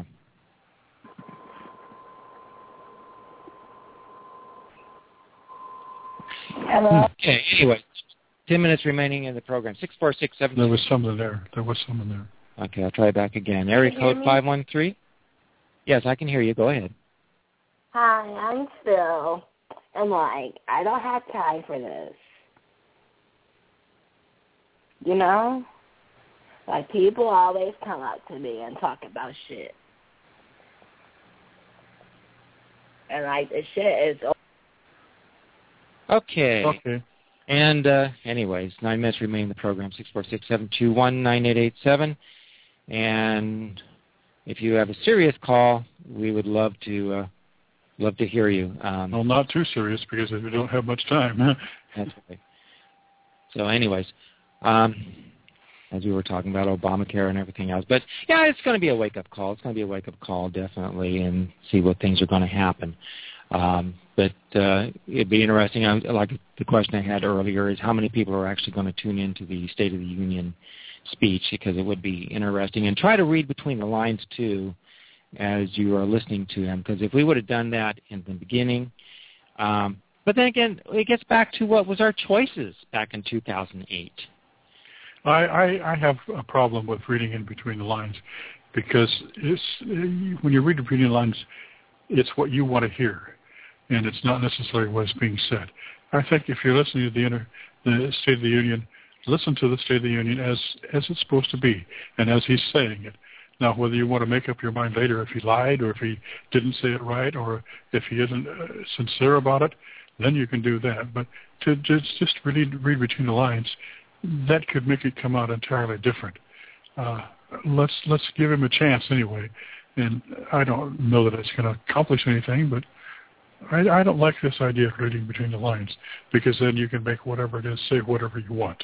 Hello. Okay, anyway. Ten minutes remaining in the program. Six four six seven. There was someone there. There was someone there. Okay, I'll try back again. Area code five one three. Yes, I can hear you. Go ahead. Hi, I'm Phil. And like, I don't have time for this. You know, like people always come up to me and talk about shit, and like the shit is. Okay. Okay. And uh, anyways, nine minutes remain in the program, six four six, seven two one, nine eight eight seven. And if you have a serious call, we would love to uh, love to hear you. Um, well, not too serious because we don't have much time. That's right. So anyways, um, as we were talking about Obamacare and everything else. But, yeah, it's going to be a wake-up call. It's going to be a wake-up call, definitely, and see what things are going to happen. Um, but uh, it'd be interesting, I, like the question I had earlier, is how many people are actually going to tune into the State of the Union speech, because it would be interesting. And try to read between the lines, too, as you are listening to him. Because if we would have done that in the beginning, um, but then again, it gets back to what was our choices back in two thousand eight. I, I, I have a problem with reading in between the lines because it's, when you read between the lines, it's what you want to hear, and it's not necessarily what's being said. I think if you're listening to the, inter, the State of the Union, listen to the State of the Union as, as it's supposed to be and as he's saying it. Now, whether you want to make up your mind later if he lied or if he didn't say it right or if he isn't uh, sincere about it, then you can do that. But to just, just read, read between the lines, that could make it come out entirely different. Uh, let's let's give him a chance anyway. And I don't know that it's going to accomplish anything, but I, I don't like this idea of reading between the lines because then you can make whatever it is, say whatever you want.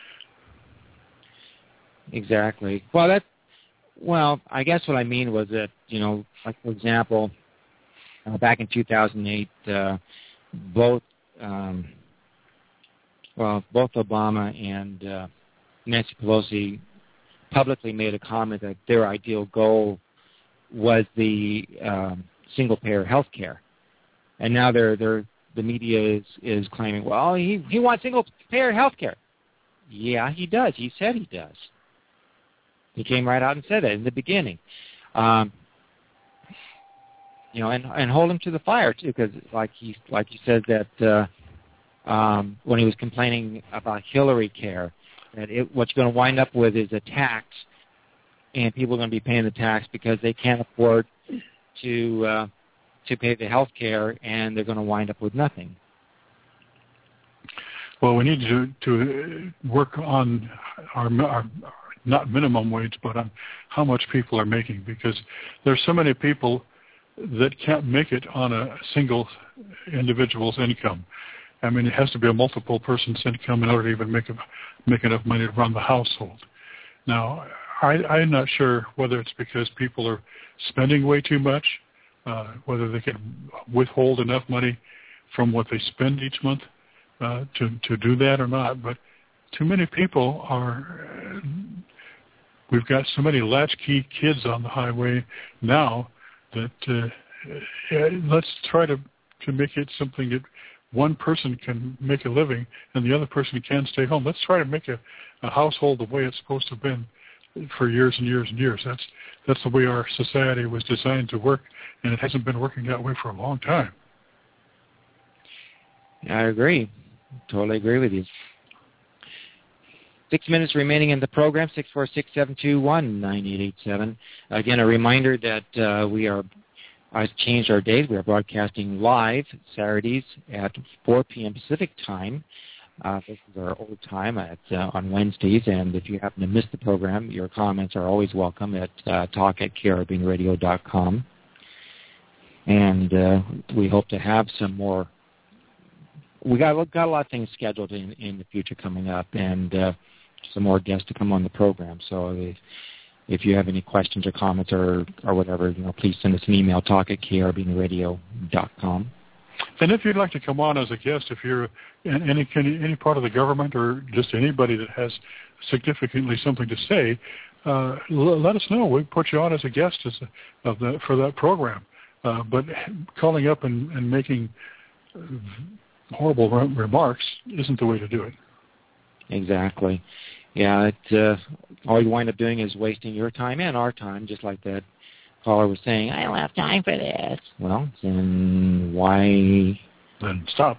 Exactly. Well, that. Well, I guess what I mean was that, you know, like for example, uh, back in two thousand eight, uh, both. Um, Well, both Obama and uh, Nancy Pelosi publicly made a comment that their ideal goal was the um, single-payer health care. And now they're, they're, the media is, is claiming, well, he, he wants single-payer health care. Yeah, he does. He said he does. He came right out and said that in the beginning. Um, you know, and, and hold him to the fire, too, because like he, like he said that... Uh, Um, when he was complaining about Hillary Care, that it, what you're going to wind up with is a tax, and people are going to be paying the tax because they can't afford to uh, to pay the health care, and they're going to wind up with nothing. Well, we need to to work on our, our not minimum wage, but on how much people are making, because there's so many people that can't make it on a single individual's income. I mean, it has to be a multiple person's income in order to even make, a, make enough money to run the household. Now, I, I'm not sure whether it's because people are spending way too much, uh, whether they can withhold enough money from what they spend each month uh, to, to do that or not. But too many people are, uh, we've got so many latchkey kids on the highway now that uh, let's try to, to make it something that one person can make a living and the other person can stay home. Let's try to make a, a household the way it's supposed to have been for years and years and years. That's that's the way our society was designed to work, and it hasn't been working that way for a long time. I agree. Totally agree with you. Six minutes remaining in the program, six four six, seven two one, nine eight eight seven. Again, a reminder that uh, we are I've changed our days. We are broadcasting live Saturdays at four p.m. Pacific time. Uh, this is our old time at, uh, on Wednesdays, and if you happen to miss the program, your comments are always welcome at uh, talk at caribbean radio dot com. And uh, we hope to have some more. We got, got a lot of things scheduled in, in the future coming up, and uh, some more guests to come on the program. So if, if you have any questions or comments or, or whatever, you know, please send us an email, talk at caribbean radio dot com. And if you'd like to come on as a guest, if you're in any any part of the government or just anybody that has significantly something to say, uh, l- let us know. We put you on as a guest as a, of the, for that program. Uh, but calling up and, and making horrible re- remarks isn't the way to do it. Exactly. Yeah, it, uh, all you wind up doing is wasting your time and our time, just like that caller was saying, I don't have time for this. Well, then why? Then stop.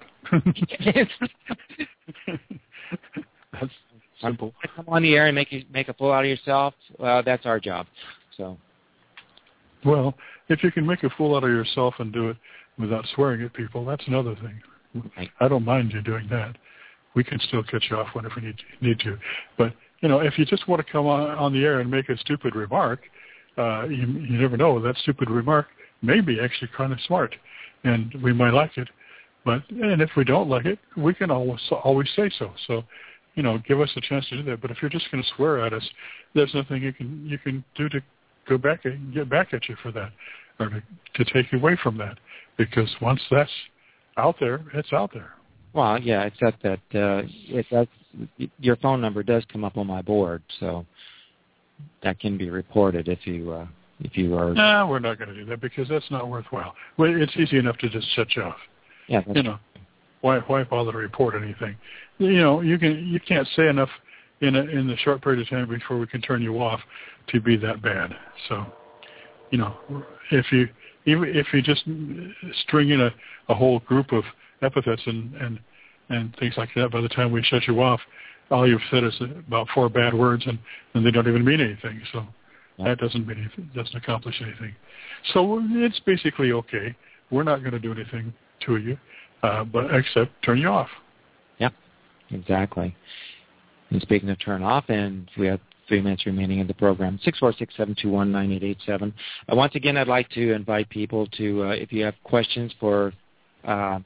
That's simple. Come on the air and make you, make a fool out of yourself. Well, that's our job. So. Well, if you can make a fool out of yourself and do it without swearing at people, that's another thing. Right. I don't mind you doing that. We can still cut you off whenever we need, need to. But, you know, if you just want to come on, on the air and make a stupid remark, uh, you, you never know. That stupid remark may be actually kind of smart, and we might like it. But and if we don't like it, we can always always say so. So, you know, give us a chance to do that. But if you're just going to swear at us, there's nothing you can you can do to go back and get back at you for that, or to, to take you away from that. Because once that's out there, it's out there. Well, yeah, except that uh, it does. Your phone number does come up on my board, so that can be reported if you uh, if you are. No, we're not going to do that because that's not worthwhile. Well, it's easy enough to just shut you off. Yeah, you know, why why bother to report anything? You know, you can you can't say enough in a, in the short period of time before we can turn you off to be that bad. So, you know, if you even if you just string in a, a whole group of epithets and, and and things like that, by the time we shut you off, all you've said is about four bad words, and, and they don't even mean anything. So yeah. that doesn't mean anything, doesn't accomplish anything. So it's basically okay. We're not going to do anything to you, uh, but except turn you off. Yeah, exactly. And speaking of turn off, and we have three minutes remaining in the program, six four six, seven two one, nine eight eight seven. Uh, once again, I'd like to invite people to, uh, if you have questions for uh,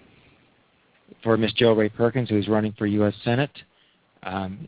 for Miss Jo Rae Perkins, who's running for U S Senate, um,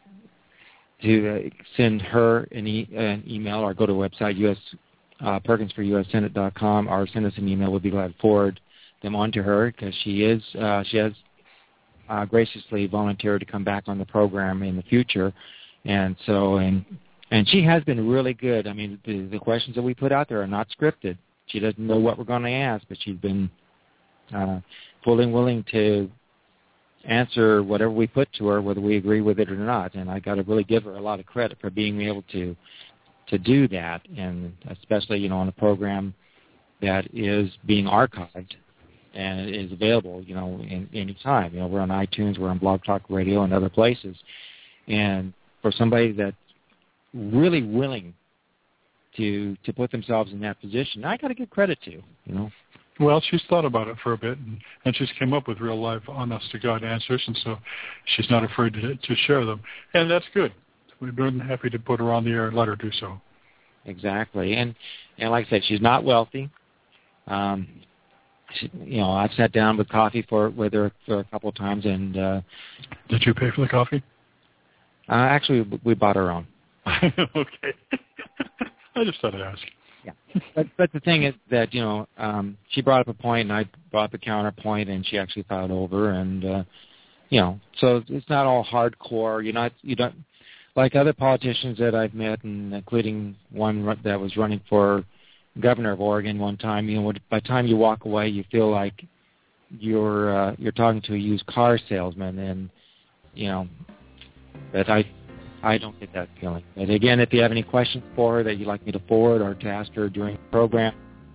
to uh, send her an, e- an email or go to the website, U S Uh, Perkins for U S Senate dot com, or send us an email. We'll be glad to forward them on to her because she is uh, she has uh, graciously volunteered to come back on the program in the future, and so and and she has been really good. I mean, the, the questions that we put out there are not scripted. She doesn't know what we're going to ask, but she's been uh, fully willing to answer whatever we put to her, whether we agree with it or not. And I got to really give her a lot of credit for being able to. to do that, and especially, you know, on a program that is being archived and is available, you know, in any time. You know, we're on iTunes, we're on Blog Talk Radio and other places. And for somebody that's really willing to to put themselves in that position, I got to give credit to, you know. Well, she's thought about it for a bit, and, and she's came up with real live, honest-to-God answers, and so she's not afraid to, to share them. And that's good. We've been happy to put her on the air and let her do so. Exactly, and and like I said, she's not wealthy. Um, she, you know, I've sat down with coffee for with her for a couple of times, and uh, did you pay for the coffee? Uh, actually, we bought our own. Okay, I just thought I'd ask. Yeah, but but the thing is that you know um, she brought up a point, and I brought up a counterpoint, and she actually thought it over, and uh, you know, so it's not all hardcore. You're not you don't. Like other politicians that I've met, and including one that was running for governor of Oregon one time, you know, by the time you walk away, you feel like you're uh, you're talking to a used car salesman, and you know, but I I don't get that feeling. But again, if you have any questions for her that you'd like me to forward or to ask her during the program,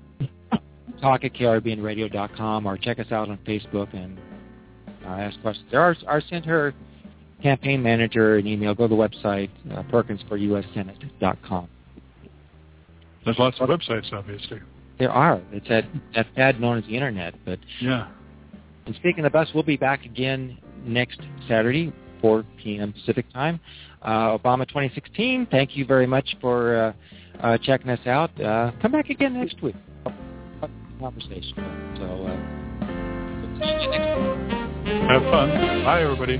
talk at K R B N radio dot com or check us out on Facebook and uh, ask questions. There are, or send her campaign manager an email. Go to the website, uh, Perkins for U S Senate dot com. There's lots of websites, obviously. There are. It's that, that fad known as the Internet. But yeah. And speaking of us, we'll be back again next Saturday, four p.m. Pacific time. Uh, Obama twenty sixteen, thank you very much for uh, uh, checking us out. Uh, come back again next week. Conversation. So, uh, see you next week. Have fun. Bye, everybody.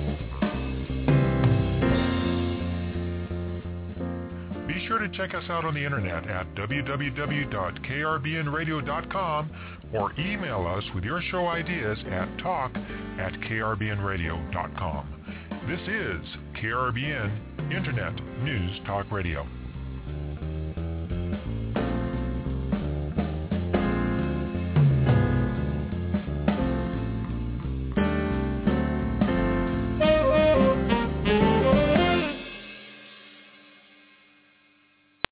Be sure to check us out on the internet at w w w dot k r b n radio dot com or email us with your show ideas at talk at k r b n radio dot com. This is K R B N Internet News Talk Radio.